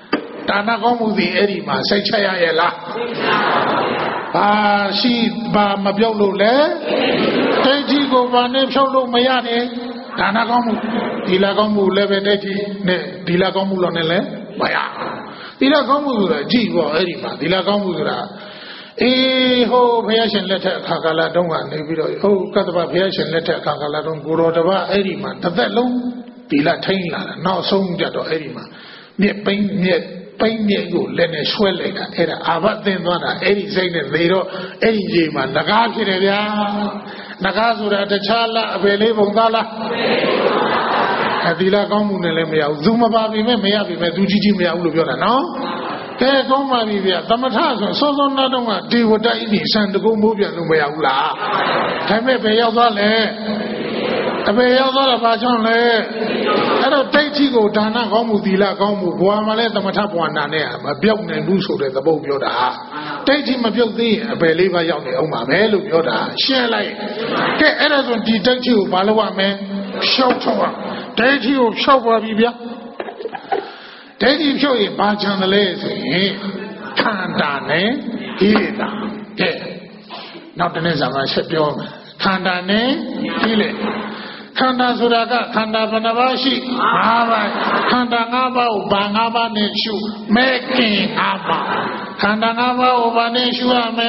ဒါနကောင်းမှုဒီအဲ့ဒီမှာစိတ်ချရရဲ့လားဘာရှိဘာမပြုတ်လို့လဲဒိဋ္ဌိကိုဘာနဲ့ဖြုတ်လို့မရတယ်ဒါနကောင်းမှုဒီလာကောင်းမှုလည်းပဲဒိဋ္ဌိနဲ့ဒီလာကောင်းမှုလို့နဲ့လည်းမရဒီလာကောင်းမှုဆိုတာကြည့်ပေါ့အဲ့ဒီမှာဒီလာကောင်းမှုဆိုတာအေးဟိုဘုရားရှင်လက်ထက်အခါကာလတုန်းကနေပြီးတော့ဟိုကတ္တဗဘုရားရှင်လက်ထက်အခါကာလတုန်းကိုတော်တပတ်အဲ့ဒီမှာတစ်သက်လုံးဒီလာထိန်းလာတာနောက်ဆုံးကြတော့အဲ့ဒီမှာမြက်ပိန်းမြက်ပိန်းမြက်ကိုလည်းနဲ့ဆွဲလိုက်တာအဲ့ဒါအာဘသင်သွားတာအဲ့ဒီစိတ်နဲ့သေတော့အဲ့ဒီကြီးမှာငကားဖြစ်တယ်ဗျာငကားဆိုတာတခြားလားအပေလေးပုံသားလားအဒီလာကောင်းမှုနဲ့လည်းမရဘူးသူမပါပြီမဲ့မရပြီမဲ့သူကြီးကြီးမရဘူးလို့ပြောတာနော်ကဲကောင်းပါပြီဗျာသမထဆိုစောစောနာတော့ကဒေဝတဣတိစံတကုံမိုးပြန်လို့မရဘူးလားဒါမဲ့ပဲရောက်သွားလဲအပေရောက်သွားတာဘာကြောင့်လဲအဲ့တော့ဒိဋ္ဌိကိုဒါနကောင်းမှုသီလကောင်းမှုဘဝမှာလဲသမထဘဝနာနဲ့မပြောက်နိုင်ဘူးဆိုတဲ့သဘောပြောတာဒိဋ္ဌိမပြုတ်သေးရင်အပေလေးပါရောက်နေအောင်ပါပဲလို့ပြောတာရှင်းလိုက်ကဲအဲ့ဒါဆိုဒီဒိဋ္ဌိကိုဘာလုပ်ရမလဲရှောက်ထုတ်ရဒိဋ္ဌိကိုဖြောက်ပါပြီဗျာဒိဋ္ဌိဖြုတ်ရင်ဘာချမ်းတယ်လဲဆိုရင်ခန္ဓာနဲ့ဟိတာကဲနောက်တနေ့ဇာမဆက်ပြောမယ်ခန္ဓာနဲ့ဟိလေခန္ဓာဆိုတာကခန္ဓာဘယ်နှပါးရှိ၅ပါးခန္ဓာ၅ပါးကိုဘာ၅ပါးနဲ့ရှုမဲ့ခင်၅ပါးခန္ဓာ၅ပါးကိုဘာနဲ့ရှုရမလဲ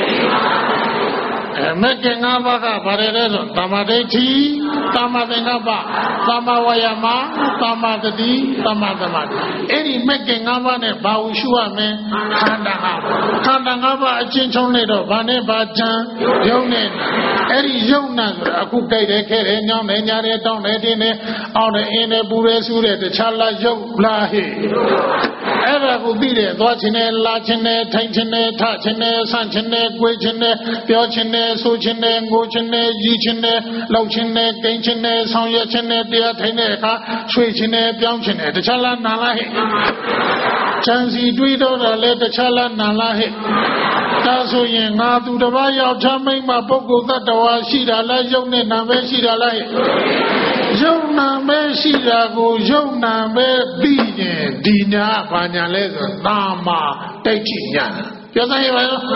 အဲမဲ့ခင်၅ပါးကဘာတွေလဲဆိုသမ္မာဒိဋ္ဌိသမ္မာသင်္ကပ္ပသမ္မာဝါယာမသမ္မာတတိသမ္မာသမာဓိအဲ့ဒီမဲ့ခင်၅ပါးနဲ့ဘာကိုရှုရမလဲခန္ဓာ၅ပါးခန္ဓာ၅ပါးအချင်းချုံနေတော့ဘာနဲ့ဘာချမ်းယုံနေအဲ့ဒီယုံနာဆိုတာအခုကြိုက်တယ်ခဲတယ်ညောင်းတယ်ညာတယ်တောင်းတယ်တင်းတယ်အောင်းတယ်အင်းတယ်ပူတယ်ဆူတယ်တခြားလားယုံလားဟဲ့အဲ့ဒါကိုသိတယ်သွားခြင်းနဲ့လာခြင်းနဲ့ထိုင်ခြင်းနဲ့ထခြင်းနဲ့ဆန့်ခြင်းနဲ့ကိုယ်ခြင်းနဲ့ပြောခြင်းနဲ့ဆိုခြင်းနဲ့ငိုခြင်းနဲ့ရည်ခြင်းနဲ့လောက်ခြင်းနဲ့ကိန်းခြင်းနဲ့ဆောင်ရွက်ခြင်းနဲ့တရားထိုင်တဲ့အခါဆွေခြင်းနဲ့ပြောင်းခြင်းနဲ့တခြားလားနာလားဟဲ့ချမ်းစီတွေးတော့တာလဲတခြားလားနာလားဟဲ့ဒါဆိုရင်ငါသူတစ်ပါးယောက်ျားမိန်းမပုဂ္ဂိုလ်သတ္တဝါရှိတာလားယုံနဲ့နာပဲရှိတာလားဟဲ့ယုံနာပဲရှိတာကိုယုံနာပဲသိရင်ဒီညာဘာညာလဲဆိုသာမာဒိဋ္ဌိညာပြောစမ်းရပါရော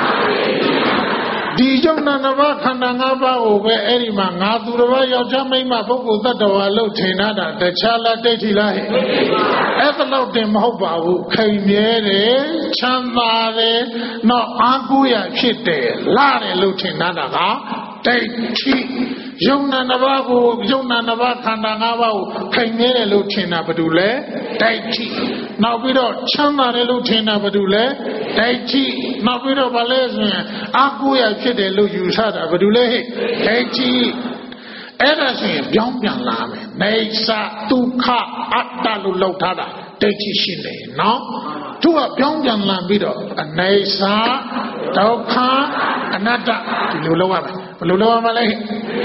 ဒီယုံနာနဘာခန္ဓာ၅ပါးကိုပဲအဲ့ဒီမှာငါသူတစ်ပါးယောက်ျားမိန်းမပုဂ္ဂိုလ်သတ္တဝါလို့ထင်တာတခြားလားဒိဋ္ဌိလားဟဲ့အဲ့ဒါတော့တင်မဟုတ်ပါဘူးခိုင်မြဲတယ်ချမ်းသာတယ်တော့အားကိုးရဖြစ်တယ်လာတယ်လို့ထင်တာကဒိဋ္ဌိယုံနာနဘာကိုယုံနာနဘာခန္ဓာ၅ပါးကိုခိုင်မြဲတယ်လို့ထင်တာဘာလို့လဲဒိဋ္ဌိနောက်ပြီးတော့ချမ်းသာတယ်လို့ထင်တာဘာလို့လဲဒိဋ္ဌိနောက်ပြီးတော့ဗာလဲဆိုရင်အာကိုရဖြစ်တယ်လို့ယူဆတာဘာလို့လဲဟဲ့ဒိဋ္ဌိအဲ့ဒါဆိုရင်ပြောင်းပြန်လာမယ်နေသဒုက္ခအတ္တလို့လောက်ထားတာဒိဋ္ဌိရှိနေနော်သူကပြောင်းပြန်လာပြီးတော့အနေစာဒုက္ခအနတ္တဒီလိုလောက်ရမယ်ဘယ်လိုလောက်ရမလဲဟဲ့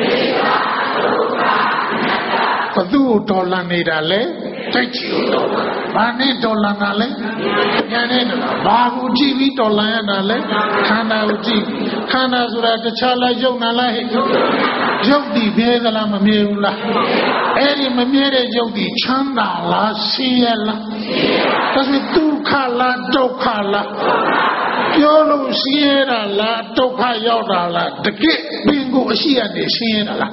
ဘသူ့ဒေါ်လာနေတာလဲဒိဋ္ဌိကိုဒေါ်လာဘာနဲ့ဒေါ်လာကလဲညာနဲ့ဒေါ်လာဘာကိုကြည့်ပြီးဒေါ်လာရတာလဲခန္ဓာကိုကြည့်ခန္ဓာဆိုတာတခြားလားယုံနာလားဟဲ့ယုတ်ဒီမြဲသလားမမြဲဘူးလားအဲ့ဒီမမြဲတဲ့ယုတ်ဒီချမ်းသာလားဆင်းရဲလားဒါဆိုဒုက္ခလားဒုက္ခလားပြောလို့ဆင်းရဲတာလားဒုက္ခရောက်တာလားတကယ်ပင်ကိုအရှိရနေဆင်းရဲတာလား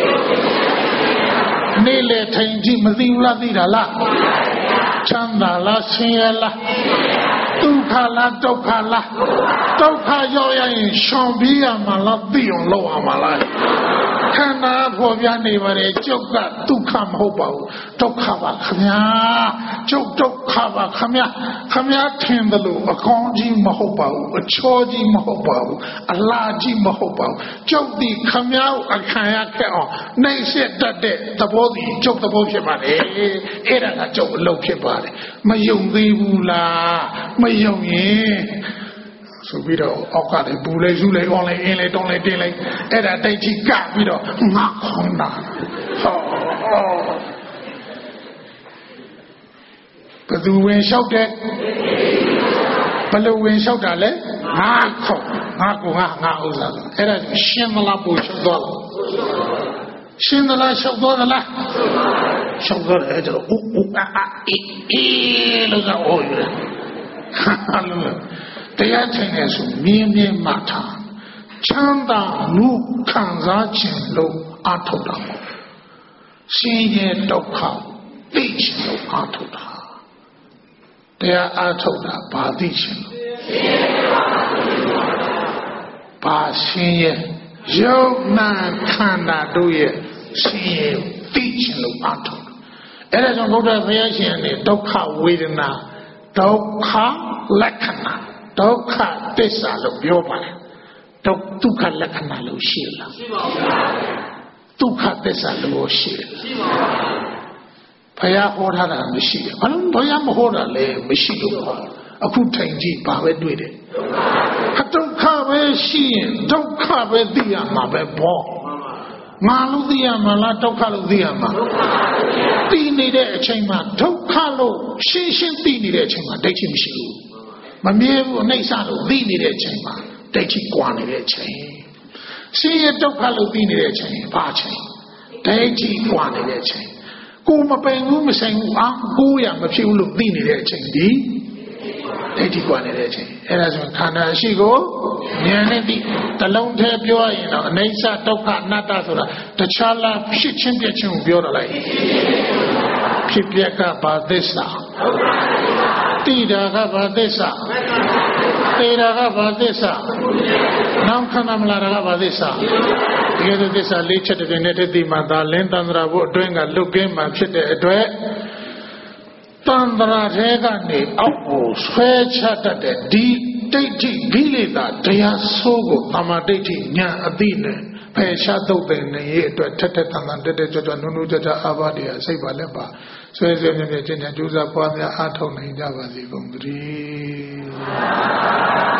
နေလေထိုင်ကြည့်မသိဘူးလားသိတာလားချမ်းသာလားဆင်းရဲလားဒုက္ခလားဒုက္ခလားဒုက္ခရောက်ရရင်ရှောင်ပြေးရမှာလားသိအောင်လုပ်ရမှာလားခန္ဓာပေါ်ပြနေပါလေကျုပ်ကဒုက္ခမဟုတ်ပါဘူးဒုက္ခပါခင်ဗျာကျုပ်ဒုက္ခပါခင်ဗျာခင်ဗျာထင်တယ်လို့အကောင်းကြီးမဟုတ်ပါဘူးအချောကြီးမဟုတ်ပါဘူးအလားကြီးမဟုတ်ပါဘူးကျုပ်ဒီခင်ဗျာကိုအခံရခဲ့အောင်နှိမ့်ဆက်တတ်တဲ့သဘောဒီကျုပ်သဘောဖြစ်ပါလေအဲ့ဒါကကျုပ်အလုပ်ဖြစ်ပါတယ်မယုံသေးဘူးလားမယုံရင်ဆိုပြီးတော့အောက်ကလည်းဘူးလေးယူလိုက်အောင်လိုက်အင်းလိုက်တောင်းလိုက်တင်းလိုက်အဲ့ဒါတိတ်ကြီးကပြီးတော့ငါခေါင်းတာဟောဘသူဝင်လျှောက်တဲ့ဘလို့ဝင်လျှောက်တာလဲငါခေါင်းငါကိုငါငါဥစ္စာအဲ့ဒါရှင်းမလားပို့လျှောက်သွားလားရှင်းသလားလျှောက်သွားသလားရှောက်တော့တယ်ကျတော့ဦးဦးအာအာအေးအေးလို့ဆိုဟောယူတယ်ဟာလို့တရားထိုင်နေဆိုမြင်းမြင်းမှထားချမ်းသာမှုခံစားခြင်းလို့အထောက်တာပေါ့ဆင်းရဲဒုက္ခသိခြင်းလို့အထောက်တာတရားအထောက်တာဘာသိခြင်းလို့ဘာဆင်းရဲယုံနာခန္ဓာတို့ရဲ့ဆင်းရဲသိခြင်းလို့အထောက်တာအဲ့ဒါကြောင့်ဘုရားဘုရားရှင်နဲ့ဒုက္ခဝေဒနာဒုက္ခလက္ခဏာဒုက္ခသစ္စာလို့ပြောပါတယ်ဒုက္ခလက္ခဏာလို့ရှိလားရှိပါဘူးဒုက္ခသစ္စာလို့ရှိလားရှိပါဘူးဘုရားဟောထားတာမရှိဘူးဘာလို့ဘုရားမဟောတာလဲမရှိလို့ပေါ့အခုထိုင်ကြည့်ဘာပဲတွေ့တယ်ဒုက္ခပဲရှိရင်ဒုက္ခပဲသိရမှာပဲပေါ့ငါလို့သိရမှာလားဒုက္ခလို့သိရမှာသိနေတဲ့အချိန်မှာဒုက္ခလို့ရှင်းရှင်းသိနေတဲ့အချိန်မှာဒိဋ္ဌိမရှိဘူးမမြဲဘူးအနိစ္စလို့သိနေတဲ့အချိန်မှာဒိဋ္ဌိကွာနေတဲ့အချိန်ဆင်းရဲဒုက္ခလို့သိနေတဲ့အချိန်ဘာအချိန်ဒိဋ္ဌိကွာနေတဲ့အချိန်ကိုမပင်ဘူးမဆိုင်ဘူးအာကိုရမဖြစ်ဘူးလို့သိနေတဲ့အချိန်ဒီဒိဋ္ဌိကွာနေတဲ့အချိန်အဲ့ဒါဆိုခန္ဓာရှိကိုဉာဏ်နဲ့သိတလုံးတည်းပြောရင်တော့အနိစ္စဒုက္ခအနတ္တဆိုတာတခြားလားဖြစ်ချင်းပြချင်းကိုပြောတော့လိုက်ဖြစ်ပြက်ကဘာသစ္စာတိတာကဘာသစ္စာသေတာကဘာသစ္စာနောက်ခန္ဓာမလာတာကဘာသစ္စာဒီကဲသစ္စာလေးချက်တည်းနဲ့တည်းမှသာလင်းတန္တရာဘုအတွင်းကလွတ်ကင်းမှဖြစ်တဲ့အတွက်တန္တရာထဲကနေအောက်ကိုဆွဲချတတ်တဲ့ဒီဒိဋ္ဌိကိလေသာတရားဆိုးကိုသမာဓိဋ္ဌိဉာဏ်အသိနဲ့ဖယ်ရှားထုတ်တဲ့နေရဲ့အတွက်ထက်ထက်တန်တန်တက်တက်ကြွကြွနုနုကြကြအာဘတရားစိတ်ပါလက်ပါဆွဲဆွဲမြဲမြဲကျင့်ကြံကြိုးစားပွားများအားထုတ်နိုင်ကြပါစေကုန်သတည်း